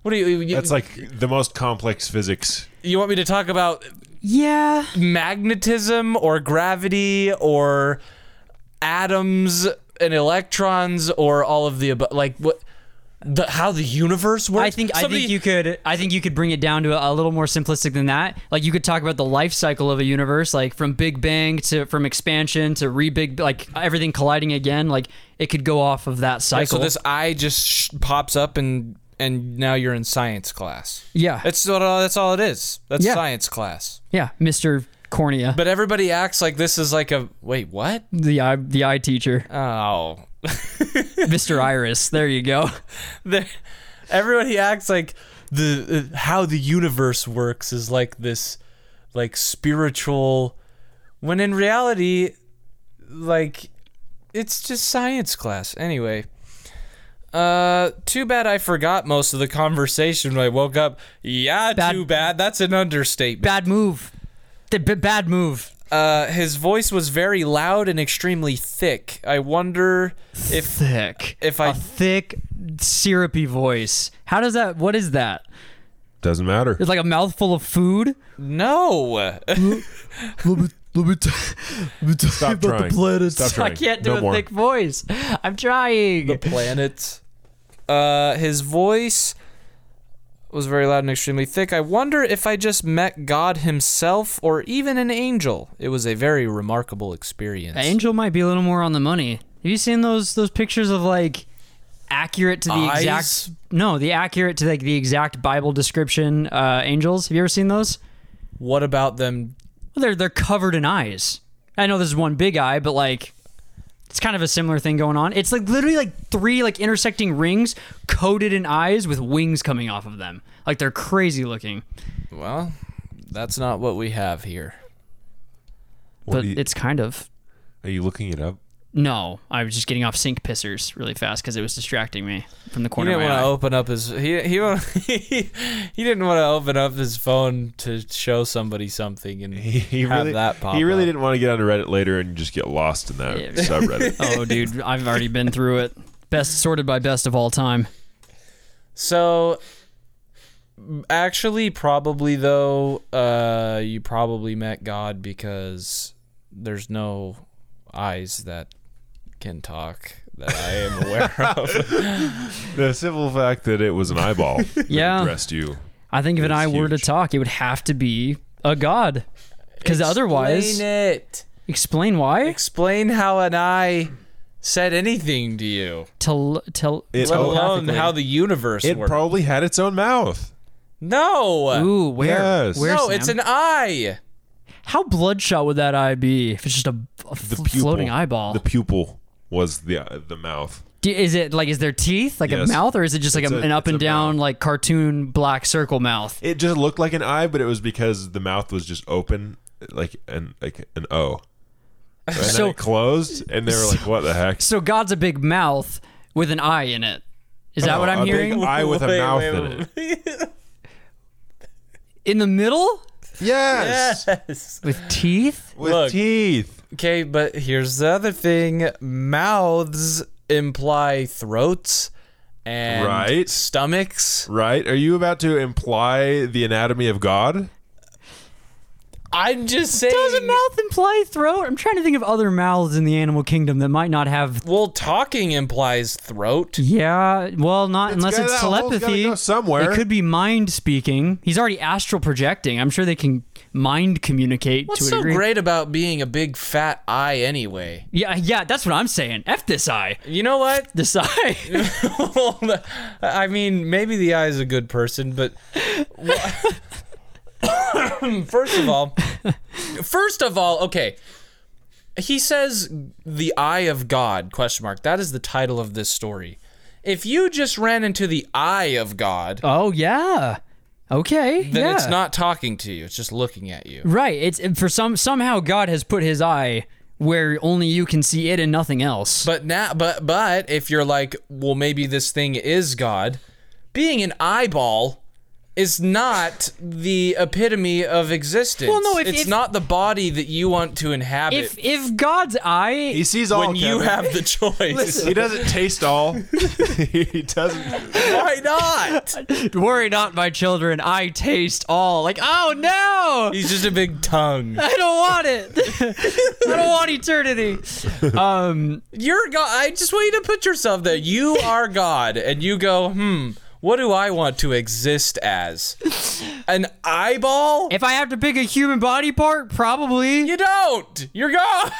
What do you That's like the most complex physics. you want me to talk about Yeah. magnetism or gravity or atoms and electrons or all of the above? Like what? How the universe works? I think you could bring it down to a little more simplistic than that. Like you could talk about the life cycle of a universe, like from Big Bang from expansion to re-big, like everything colliding again. Like it could go off of that cycle. So this eye just pops up and now you're in science class. Yeah. That's all it is. That's science class. Yeah, Mr. Cornea, But everybody acts like this is like a wait, what? the eye teacher, Oh. Mr. Iris. There you go. Everybody acts like the how the universe works is like this like spiritual, when in reality like it's just science class. Anyway, too bad I forgot most of the conversation when I woke up. Too bad. That's an understatement. Bad move. Bad move. His voice was very loud and extremely thick. I wonder if Thick. I A thick, syrupy voice. What is that? Doesn't matter. It's like a mouthful of food? no. Stop trying. Stop trying. I can't do No a more. thick voice. I'm trying. Planets. His voice was very loud and extremely thick. I wonder if I just met God himself or even an angel. It was a very remarkable experience. Angel might be a little more on the money. Have you seen those pictures of like accurate to the Eyes? exact? No, the accurate to like the exact Bible description angels. Have you ever seen those? What about them? Well, they're covered in eyes. I know this is one big eye, but like it's kind of a similar thing going on. It's like literally like 3 like intersecting rings coated in eyes with wings coming off of them. Like they're crazy looking. Well, that's not what we have here. But it's kind of. Are you looking it up? No, I was just getting off sink pissers really fast because it was distracting me from the He corner of didn't my want to eye. open up his he didn't want to open up his phone to show somebody something and He have really, that pop he really up. didn't want to get onto Reddit later and just get lost in that Yeah. subreddit. Oh, dude, I've already been through it. Best sorted by best of all time. So, actually, probably though, you probably met God because there's no eyes that can talk that I am aware of. The simple fact that it was an eyeball that Yeah. addressed you. I think if an It's eye were to huge. talk, it would have to be a god. Because otherwise, explain why. Explain how an eye said anything to you, Tell. It- let alone telepathically. how the universe It works. probably had its own mouth. No. Ooh, where? Yes. Where, No, Sam? it's an eye. How bloodshot would that eye be if it's just a The pupil. floating eyeball? The pupil was the mouth. Is it like, is there teeth like Yes. a mouth, or is it just like It's an up it's and down mouth. like cartoon black circle mouth? It just looked like an eye, but it was because the mouth was just open, like an O. And So- then it closed, and they were like, "What the heck?" So God's a big mouth with an eye in it. Is that what I'm a hearing? big eye with a Wait, mouth wait, in it. In the middle Yes, Yes. with teeth? with Look. teeth. Okay, but here's the other thing. Mouths imply throats and Right. stomachs. Right? Are you about to imply the anatomy of God? I'm just saying. Does a mouth imply throat? I'm trying to think of other mouths in the animal kingdom that might not have. Well, talking implies throat. Yeah, well, not unless gotta- it's that hole's gotta telepathy. go somewhere. It could be mind speaking. He's already astral projecting. I'm sure they can mind communicate What's to a so degree. great about being a big fat eye anyway? Yeah, that's what I'm saying. F this eye. You know what? This eye. I mean, maybe the eye is a good person, but first of all, okay. He says the eye of God, ? That is the title of this story. If you just ran into the eye of God, Oh yeah. Okay. then yeah. it's not talking to you. It's just looking at you. Right. It's for somehow God has put his eye where only you can see it and nothing else. But now, but if you're like, well, maybe this thing is God, being an eyeball is not the epitome of existence. Well, no, it's not the body that you want to inhabit. If God's eye, He sees all. when you Kevin. have the choice. He doesn't taste all. He doesn't. Why not? worry not, my children, I taste all. Like, oh no, He's just a big tongue. I don't want it. I don't want eternity. You're God. I just want you to put yourself there. You are God, and you go, what do I want to exist as? An eyeball? If I have to pick a human body part, probably. You don't. You're God.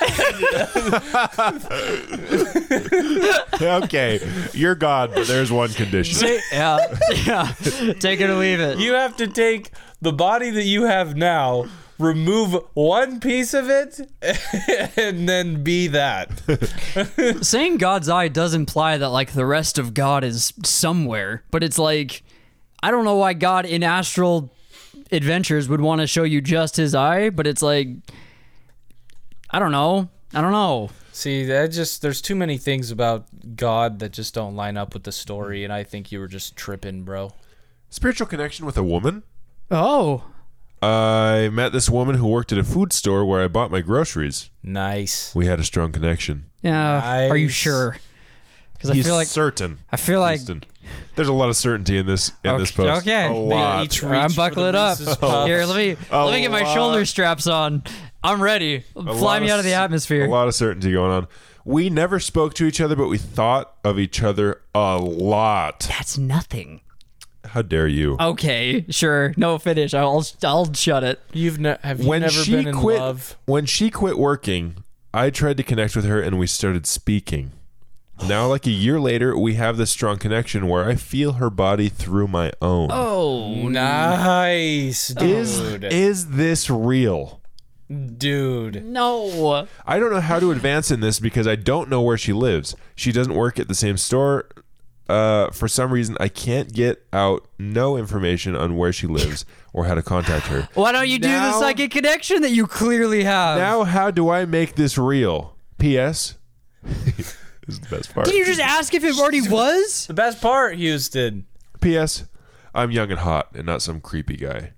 Okay, you're God, but there's one condition. Yeah. Take it or leave it. You have to take the body that you have now, remove one piece of it, and then be that. Saying God's eye does imply that like the rest of God is somewhere, but it's like I don't know why God in Astral Adventures would want to show you just his eye, but it's like I don't know. See, there's too many things about God that just don't line up with the story, and I think you were just tripping, bro. Spiritual connection with a woman. Oh. I met this woman who worked at a food store where I bought my groceries. Nice. We had a strong connection. Yeah. Are you Nice. sure? Because I He's feel like certain. Houston. There's a lot of certainty in this post. Okay. A lot. Each I'm reach for buckling the up. Reese's Puffs. Here, let me get my lot. shoulder straps on. I'm ready. Fly me out of the atmosphere. A lot of certainty going on. We never spoke to each other, but we thought of each other a lot. That's nothing. How dare you? Okay, sure. No, finish. I'll shut it. Have you When never she been in quit, love? when she quit working, I tried to connect with her and we started speaking. Now, like a year later, we have this strong connection where I feel her body through my own. Oh, Nice, dude. Is this real? Dude. no. I don't know how to advance in this because I don't know where she lives. She doesn't work at the same store. For some reason, I can't get out no information on where she lives or how to contact her. Why don't you do the Now- psychic connection that you clearly have? Now, how do I make this real? P.S. This is the best part. Did you just ask if it already was? The best part, Houston. P.S. I'm young and hot and not some creepy guy.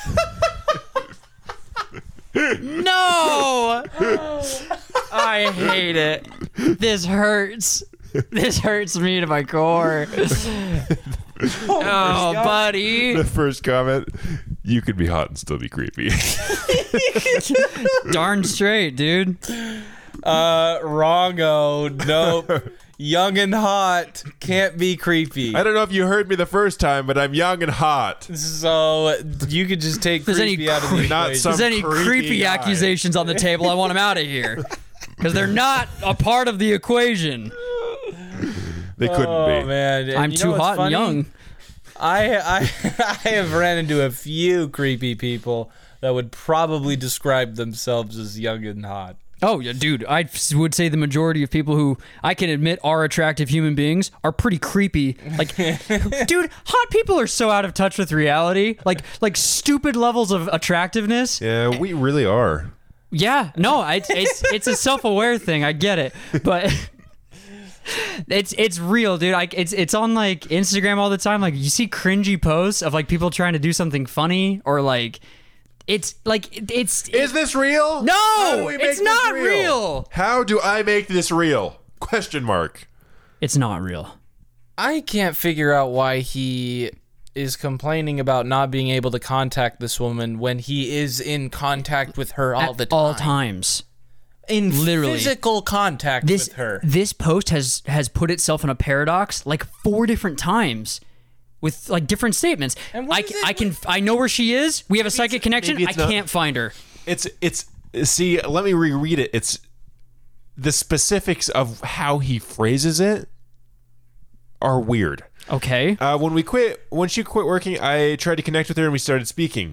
No. I hate it. This hurts. This hurts me to my core. Oh, buddy. The first comment, you could be hot and still be creepy. Darn straight, dude. Wrongo. Nope. Young and hot. Can't be creepy. I don't know if you heard me the first time, but I'm young and hot. So you could just take There's creepy any out of the Not equation. some- If there's any creepy creepy guy. accusations on the table, I want them out of here. Because they're not a part of the equation. They couldn't Oh be. man, And I'm you know too what's hot funny? and young. I have ran into a few creepy people that would probably describe themselves as young and hot. Oh, yeah, dude. I would say the majority of people who I can admit are attractive human beings are pretty creepy. Like, dude, hot people are so out of touch with reality. Like stupid levels of attractiveness. Yeah, we really are. Yeah, no, it's a self-aware thing. I get it, but it's real, dude. It's on like Instagram all the time. Like you see cringy posts of like people trying to do something funny or like it's Is this real? No, How do we make it's this not real. How do I make this real? Question mark. it's not real. I can't figure out why he is complaining about not being able to contact this woman when he is in contact with her all At the time. all times. In Literally. physical contact This with her. this post has put itself in a paradox like 4 different times with like different statements. And what is it I know where she is. We have a psychic connection. maybe I it's not- can't find her. It's see, let me reread it. It's the specifics of how he phrases it are weird. Okay. When she quit working, I tried to connect with her and we started speaking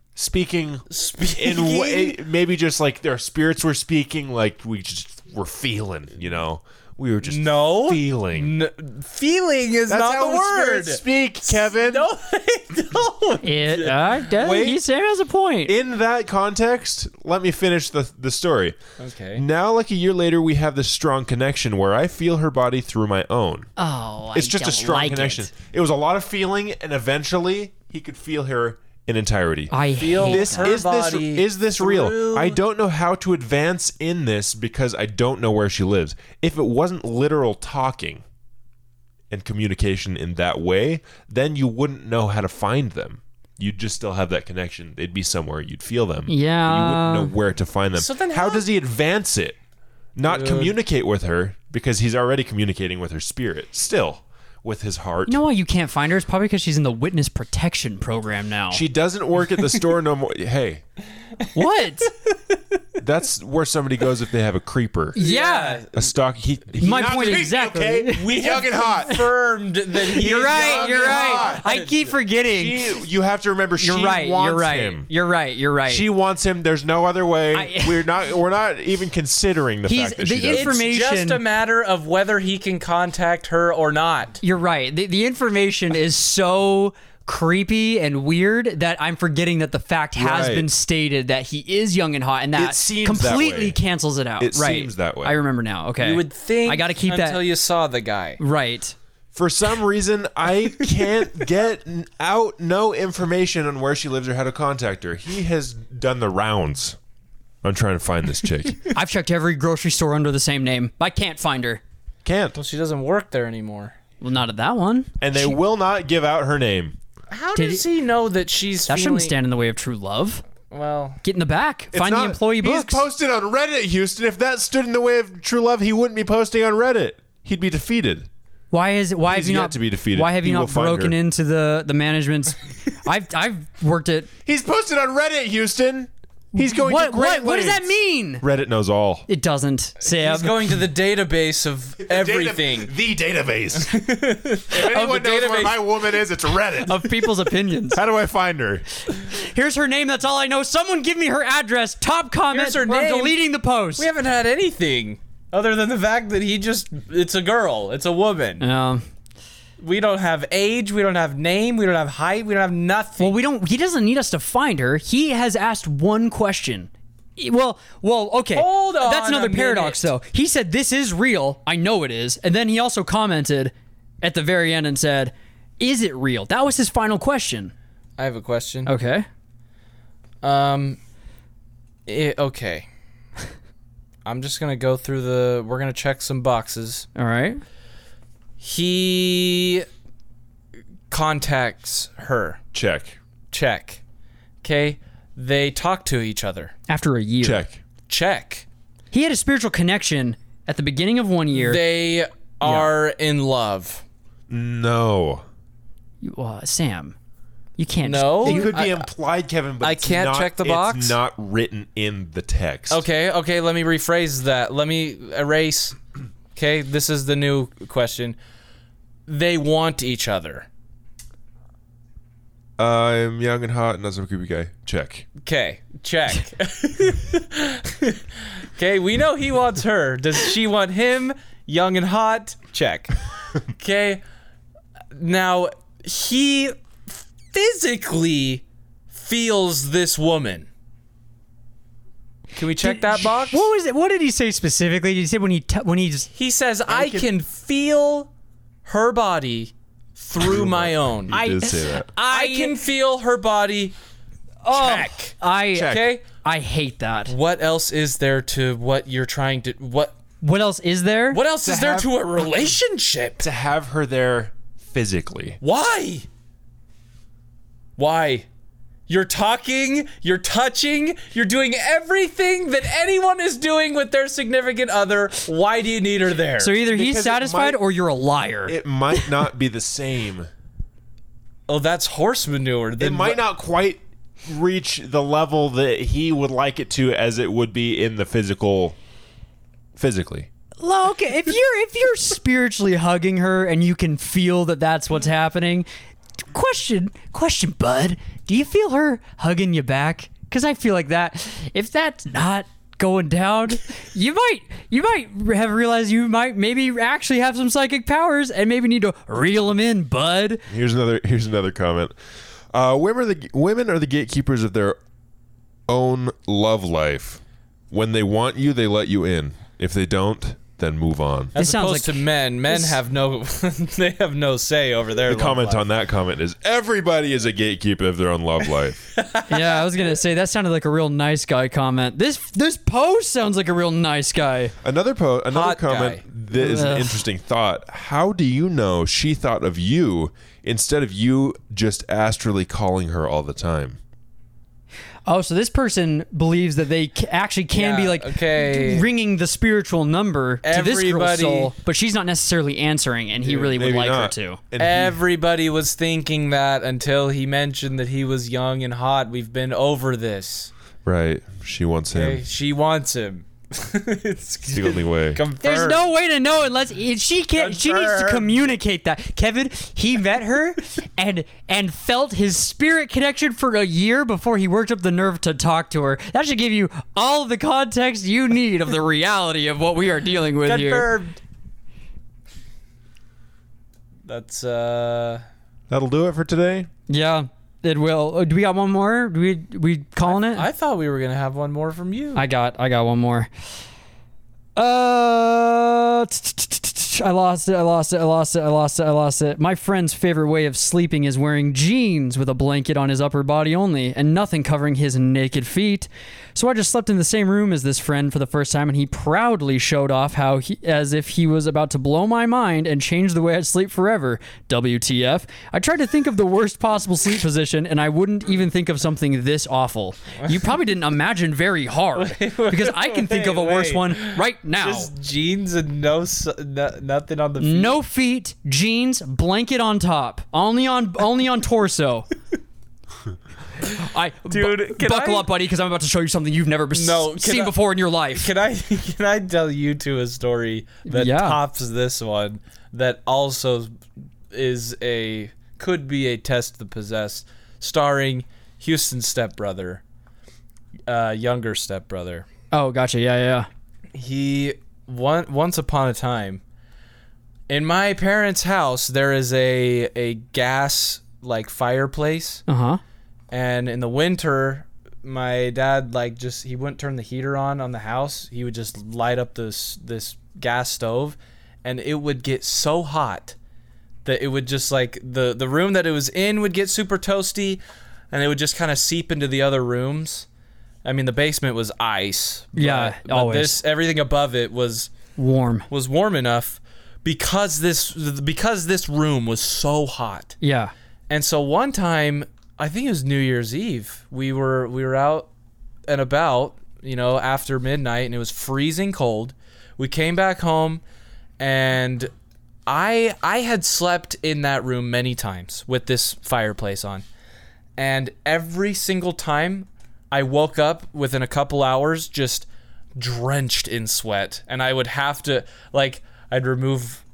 in way, maybe just like their spirits were speaking, like we just were feeling, we were just feeling. Feeling is That's not how the word. spirits speak, Kevin. No, they don't. Wait. He Sam has a point. In that context, let me finish the story. Okay. Now, like a year later, we have this strong connection where I feel her body through my own. Oh, It's just a strong connection. It was a lot of feeling, and eventually, he could feel her in entirety. I Feel hate This that. her is this body is this real? through- I don't know how to advance in this because I don't know where she lives. If it wasn't literal talking and communication in that way, then you wouldn't know how to find them. You'd just still have that connection. They'd be somewhere. You'd feel them. Yeah. But you wouldn't know where to find them. So then how how- does he advance it? Not communicate with her because he's already communicating with her spirit. Still, with his heart. You know why you can't find her? It's probably because she's in the witness protection program now. She doesn't work at the store no more. Hey, What? that's where somebody goes if they have a creeper. Yeah. A stock. He My not point creepy, exactly. Okay, we young and hot. Confirmed that he You're is right. young You're and right. hot. I keep forgetting. You have to remember. You're she right. Wants You're right. him. You're right. You're right. She wants him. There's no other way. I- We're not even considering the He's- fact that the she does. information- It's just a matter of whether he can contact her or not. You're right. The information is so creepy and weird that I'm forgetting that the fact has Right. been stated that he is young and hot, and that It seems that completely way. cancels it out. It right. seems that way. I remember now. Okay. You would think I got to keep until that you saw the guy. right. For some reason, I can't get out no information on where she lives or how to contact her. He has done the rounds. I'm trying to find this chick. I've checked every grocery store under the same name. I can't find her. Can't. Well, she doesn't work there anymore. Well, not at that one. And they will not give out her name. How Did does he know that she's That feeling... shouldn't stand in the way of true love. Well, Get in the back. It's Find the not- employee He's books. posted on Reddit, Houston. If that stood in the way of true love, he wouldn't be posting on Reddit. He'd be defeated. Why have He's you yet not to be defeated. Why have He you will not find broken her. into the management's? I've worked at. He's posted on Reddit, Houston. He's going to great What does that lengths. mean? Reddit knows all. It doesn't, Sam. he's going to the database of everything. The database. If anyone the knows where database. my woman is, it's Reddit. of people's opinions. How do I find her? Here's her name. That's all I know. Someone give me her address. Top comment. Here's her or I'm name. deleting the post. We haven't had anything other than the fact that it's a girl. It's a woman. We don't have age. We don't have name. We don't have height. We don't have nothing. Well, he doesn't need us to find her. He has asked one question. Well, okay. Hold on That's another a paradox, minute. though. He said, "This is real. I know it is." And then he also commented at the very end and said, "Is it real?" That was his final question. I have a question. Okay. Okay. I'm just gonna go through we're gonna check some boxes. All right. He contacts her. Check. Check. Okay. They talk to each other. After a year. Check. Check. He had a spiritual connection at the beginning of 1 year. They are in love. No. Sam, you can't. No? It could be I- implied, Kevin, but I it's can't not- check the box? It's not written in the text. Okay, let me rephrase that. Let me erase. Okay, this is the new question. They want each other. I'm young and hot and not some creepy guy. Check. Okay, check. Okay, we know he wants her. Does she want him? Young and hot? Check. Okay, now he physically feels this woman. Can we check that box? What was it? What did he say specifically? Did he say when he just? He says, I can feel her body through my own. He did say that. I can feel her body. Check. Check. Okay. I hate that. What else is there to what you're trying to what What else is there? What else is there have- to a relationship? To have her there physically. Why? Why? You're talking, you're touching, you're doing everything that anyone is doing with their significant other. Why do you need her there? So either he's Because it satisfied might- or you're a liar. It might not be the same. Oh, that's horse manure. It Then might not quite reach the level that he would like it to as it would be in the physically. Well, okay, if you're spiritually hugging her and you can feel that that's what's happening, question, bud, do you feel her hugging you back? Because I feel like that. If that's not going down, you might have realized you might maybe actually have some psychic powers and maybe need to reel them in, bud. Here's another comment. Women are the gatekeepers of their own love life. When they want you, they let you in. If they don't, then move on. As sounds opposed like- to men have no they have no say over their The comment love life. on that comment is everybody is a gatekeeper of their own love life. Yeah, I was gonna say that sounded like a real nice guy comment. This post sounds like a real nice guy. Another Hot comment guy. that is an Ugh. interesting thought. How do you know she thought of you instead of you just astrally calling her all the time? Oh, so this person believes that they actually can be Yeah, like okay. ringing the spiritual number to this girl's Everybody- soul, but she's not necessarily answering, and he really would Maybe like her not. to. And he- Everybody was thinking that until he mentioned that he was young and hot. We've been over this. right. She wants him. Okay? She wants him. It's The only way. confirmed. There's no way to know unless she can't. She needs to Confirmed. communicate that. Kevin, he met her and felt his spirit connection for a year before he worked up the nerve to talk to her. That should give you all the context you need of the reality of what we are dealing with here. Confirmed. That's That'll do it for today. Yeah, it will. Oh, do we got one more? We calling it? I thought we were gonna have one more from you. I got one more. I lost it. My friend's favorite way of sleeping is wearing jeans with a blanket on his upper body only and nothing covering his naked feet. So I just slept in the same room as this friend for the first time, and he proudly showed off as if he was about to blow my mind and change the way I'd sleep forever. WTF. I tried to think of the worst possible sleep position, and I wouldn't even think of something this awful. You probably didn't imagine very hard, because I can think of a worse wait. one right now. Just jeans and nothing on the feet. No feet, jeans, blanket on top, only on torso. Dude, can buckle I- up, buddy, because I'm about to show you something you've never Can seen I- before in your life. Can I tell you two a story that Yeah. tops this one that also could be a test the possessed, starring Houston's stepbrother, younger stepbrother. Oh, gotcha. Yeah. He once upon a time in my parents' house there is a gas like fireplace. Uh-huh. And in the winter, my dad he wouldn't turn the heater on the house. He would just light up this gas stove, and it would get so hot that it would just the room that it was in would get super toasty, and it would just kind of seep into the other rooms. I mean, the basement was ice. Yeah, but always. everything above it was Warm. warm enough because this room was so hot. Yeah. And so one time, I think it was New Year's Eve, we were out and about, after midnight, and it was freezing cold. We came back home, and I had slept in that room many times with this fireplace on. And every single time I woke up within a couple hours just drenched in sweat, and I would have to I'd remove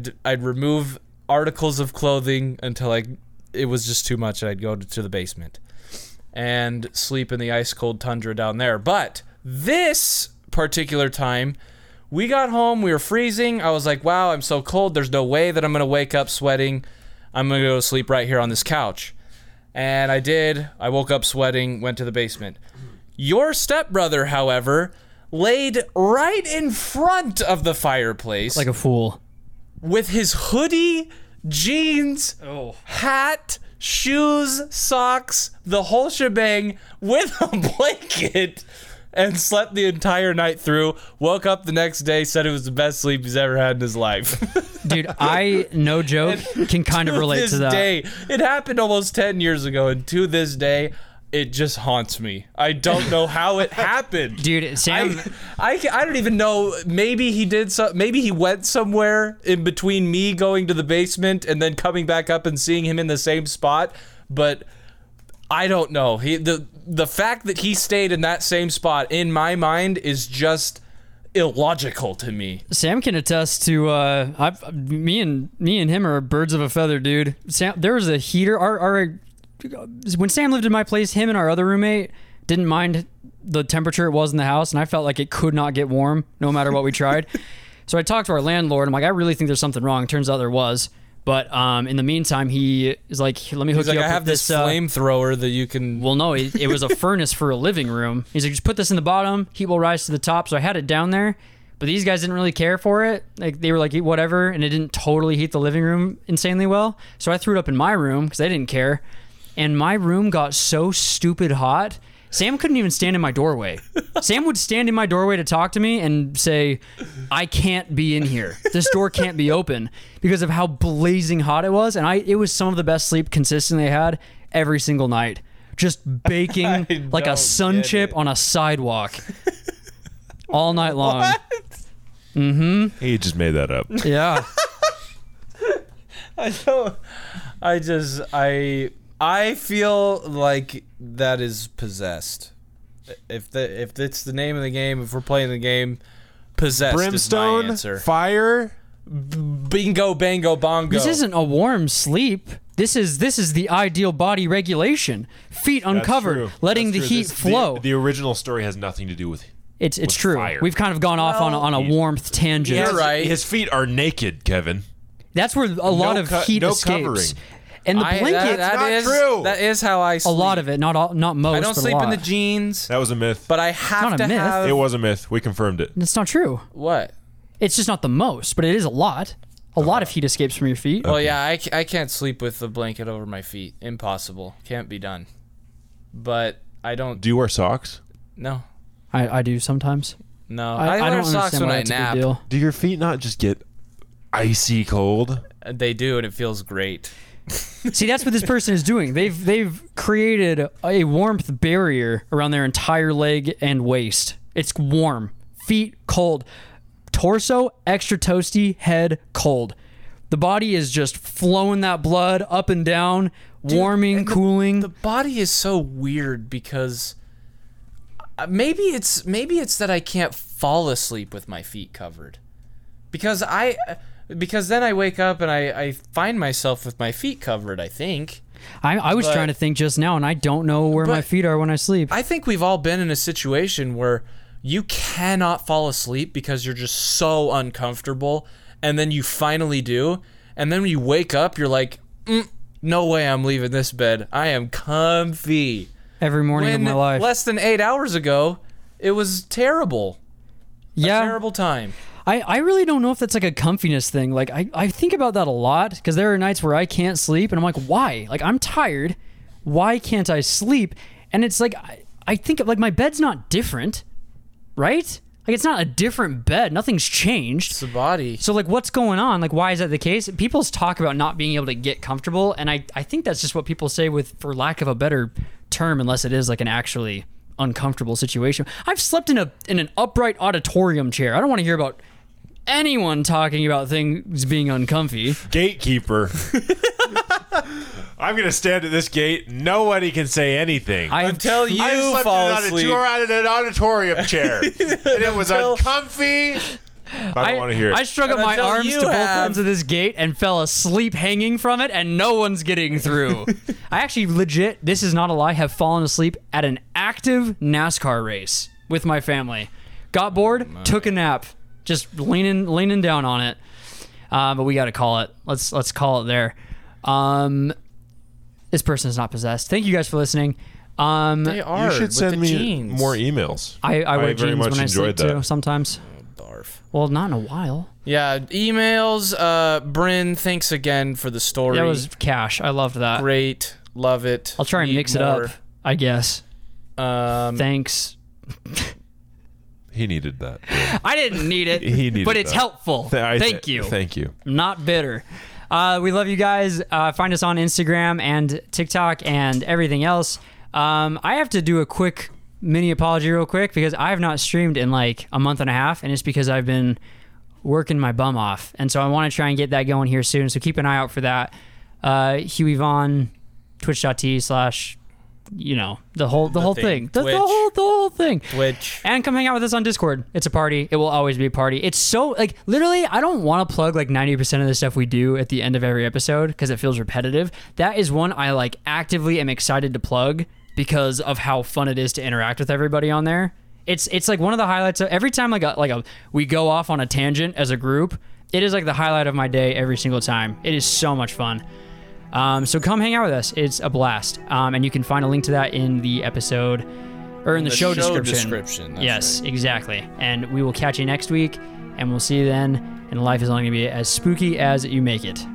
articles of clothing until it was just too much. I'd go to the basement and sleep in the ice cold tundra down there. But this particular time, we got home, we were freezing. I was like, wow, I'm so cold. There's no way that I'm going to wake up sweating. I'm going to go sleep right here on this couch. And I did. I woke up sweating, went to the basement. Your stepbrother, however, laid right in front of the fireplace Like a fool. with his hoodie, jeans, hat, shoes, socks, the whole shebang with a blanket, and slept the entire night through. Woke up the next day, said it was the best sleep he's ever had in his life. Dude, I, no joke, can kind of relate this to that. day, it happened almost 10 years ago, and to this day, it just haunts me. I don't know how it happened. Dude, Sam, I don't even know. Maybe he did maybe he went somewhere in between me going to the basement and then coming back up and seeing him in the same spot. But I don't know. The fact that he stayed in that same spot in my mind is just illogical to me. Sam can attest to me and him are birds of a feather, dude. Sam, there was a heater. When Sam lived in my place, him and our other roommate didn't mind the temperature it was in the house, and I felt like it could not get warm no matter what we tried. So I talked to our landlord. I'm like, I really think there's something wrong. Turns out there was. But in the meantime, he is like, let me hook He's you like, up I have with this flamethrower that you can. Well, no, it was a furnace for a living room. He's like, just put this in the bottom, heat will rise to the top. So I had it down there, but But these guys didn't really care for it. Like they were like, whatever, and it didn't totally heat the living room insanely well. So I threw it up in my room because I didn't care. And my room got so stupid hot. Sam couldn't even stand in my doorway. Sam would stand in my doorway to talk to me and say, I can't be in here. This door can't be open because of how blazing hot it was. And it was some of the best sleep consistently I had every single night. Just baking like a sun chip on a sidewalk all night long. What? Mm-hmm. He just made that up. Yeah. I feel like that is possessed. If it's the name of the game, if we're playing the game, possessed Brimstone, is my answer. fire. Bingo, bango, bongo. This isn't a warm sleep. This is the ideal body regulation. Feet uncovered, That's true. letting That's the true. heat flow. The original story has nothing to do with It's with true. fire. We've kind of gone off on a warmth tangent. You're right. His feet are naked, Kevin. That's where a lot of heat no escapes. covering. And the blanket, not is true. That is how I a sleep. lot of it, not most. I don't but sleep a in lot. the jeans, That was a myth. but I not have a to myth. have. It was a myth. We confirmed it. It's not true. What? It's just not the most, but it is a lot. A lot of heat escapes from your feet. Well, yeah, I can't sleep with a blanket over my feet. Impossible. Can't be done. But I don't. Do you wear socks? No. I do sometimes. No. I wear don't socks understand when why I that's a big nap. deal. Do your feet not just get icy cold? They do, and it feels great. See, that's what this person is doing. They've created a warmth barrier around their entire leg and waist. It's warm. Feet cold. Torso extra toasty, head cold. The body is just flowing that blood up and down, warming, and cooling. The body is so weird because maybe it's that I can't fall asleep with my feet covered. Because then I wake up and I find myself with my feet covered, I think. I was But- trying to think just now, and I don't know where my But- feet are when I sleep. I think we've all been in a situation where you cannot fall asleep because you're just so uncomfortable, and then you finally do, and then when you wake up, you're like, no way I'm leaving this bed. I am comfy. Every morning of When my life. less than 8 hours ago, it was terrible. Yeah. A terrible time. I really don't know if that's like a comfiness thing. Like I think about that a lot because there are nights where I can't sleep and I'm like, why? Like I'm tired. Why can't I sleep? And it's like I think like my bed's not different, right? Like it's not a different bed. Nothing's changed. It's the body. So like what's going on? Like why is that the case? People talk about not being able to get comfortable, and I think that's just what people say with, for lack of a better term, unless it is like an actually uncomfortable situation. I've slept in an upright auditorium chair. I don't want to hear about anyone talking about things being uncomfy. Gatekeeper. I'm gonna stand at this gate. Nobody can say anything. Until you I slept fall in asleep. you were at an auditorium chair, and it was uncomfy. I don't want to hear it. I struck up my Until arms you to both have- ends of this gate and fell asleep hanging from it, and no one's getting through. I actually legit, this is not a lie, have fallen asleep at an active NASCAR race with my family. Got bored, took a nap, just leaning down on it. But we got to call it. Let's call it there. This person is not possessed. Thank you guys for listening. They are. You should with send the me jeans. more emails. I wear very jeans much when I sleep enjoyed that. too, sometimes. Barf. Well, not in a while. Yeah, emails. Bryn, thanks again for the story. That was cash. I loved that. great. Love it. I'll try and Need mix it more. up, I guess. Thanks. He needed that. I didn't need it, He needed but it's that. helpful. Thank you. Thank you. I'm not bitter. We love you guys. Find us on Instagram and TikTok and everything else. I have to do a quick mini apology real quick because I have not streamed in like a month and a half, and it's because I've been working my bum off. And so I want to try and get that going here soon. So keep an eye out for that. Huey Vaughn, twitch.tv/ the whole thing. The whole thing. Twitch. And come hang out with us on Discord. It's a party. It will always be a party. It's so, like, literally, I don't want to plug, like, 90% of the stuff we do at the end of every episode because it feels repetitive. That is one I, like, actively am excited to plug because of how fun it is to interact with everybody on there. It's like one of the highlights of every time we go off on a tangent as a group. It is like the highlight of my day every single time. It is so much fun. So come hang out with us. It's a blast. And you can find a link to that in the episode Or in the show description. That's Yes, right. exactly. And we will catch you next week, and we'll see you then. And life is only going to be as spooky as you make it.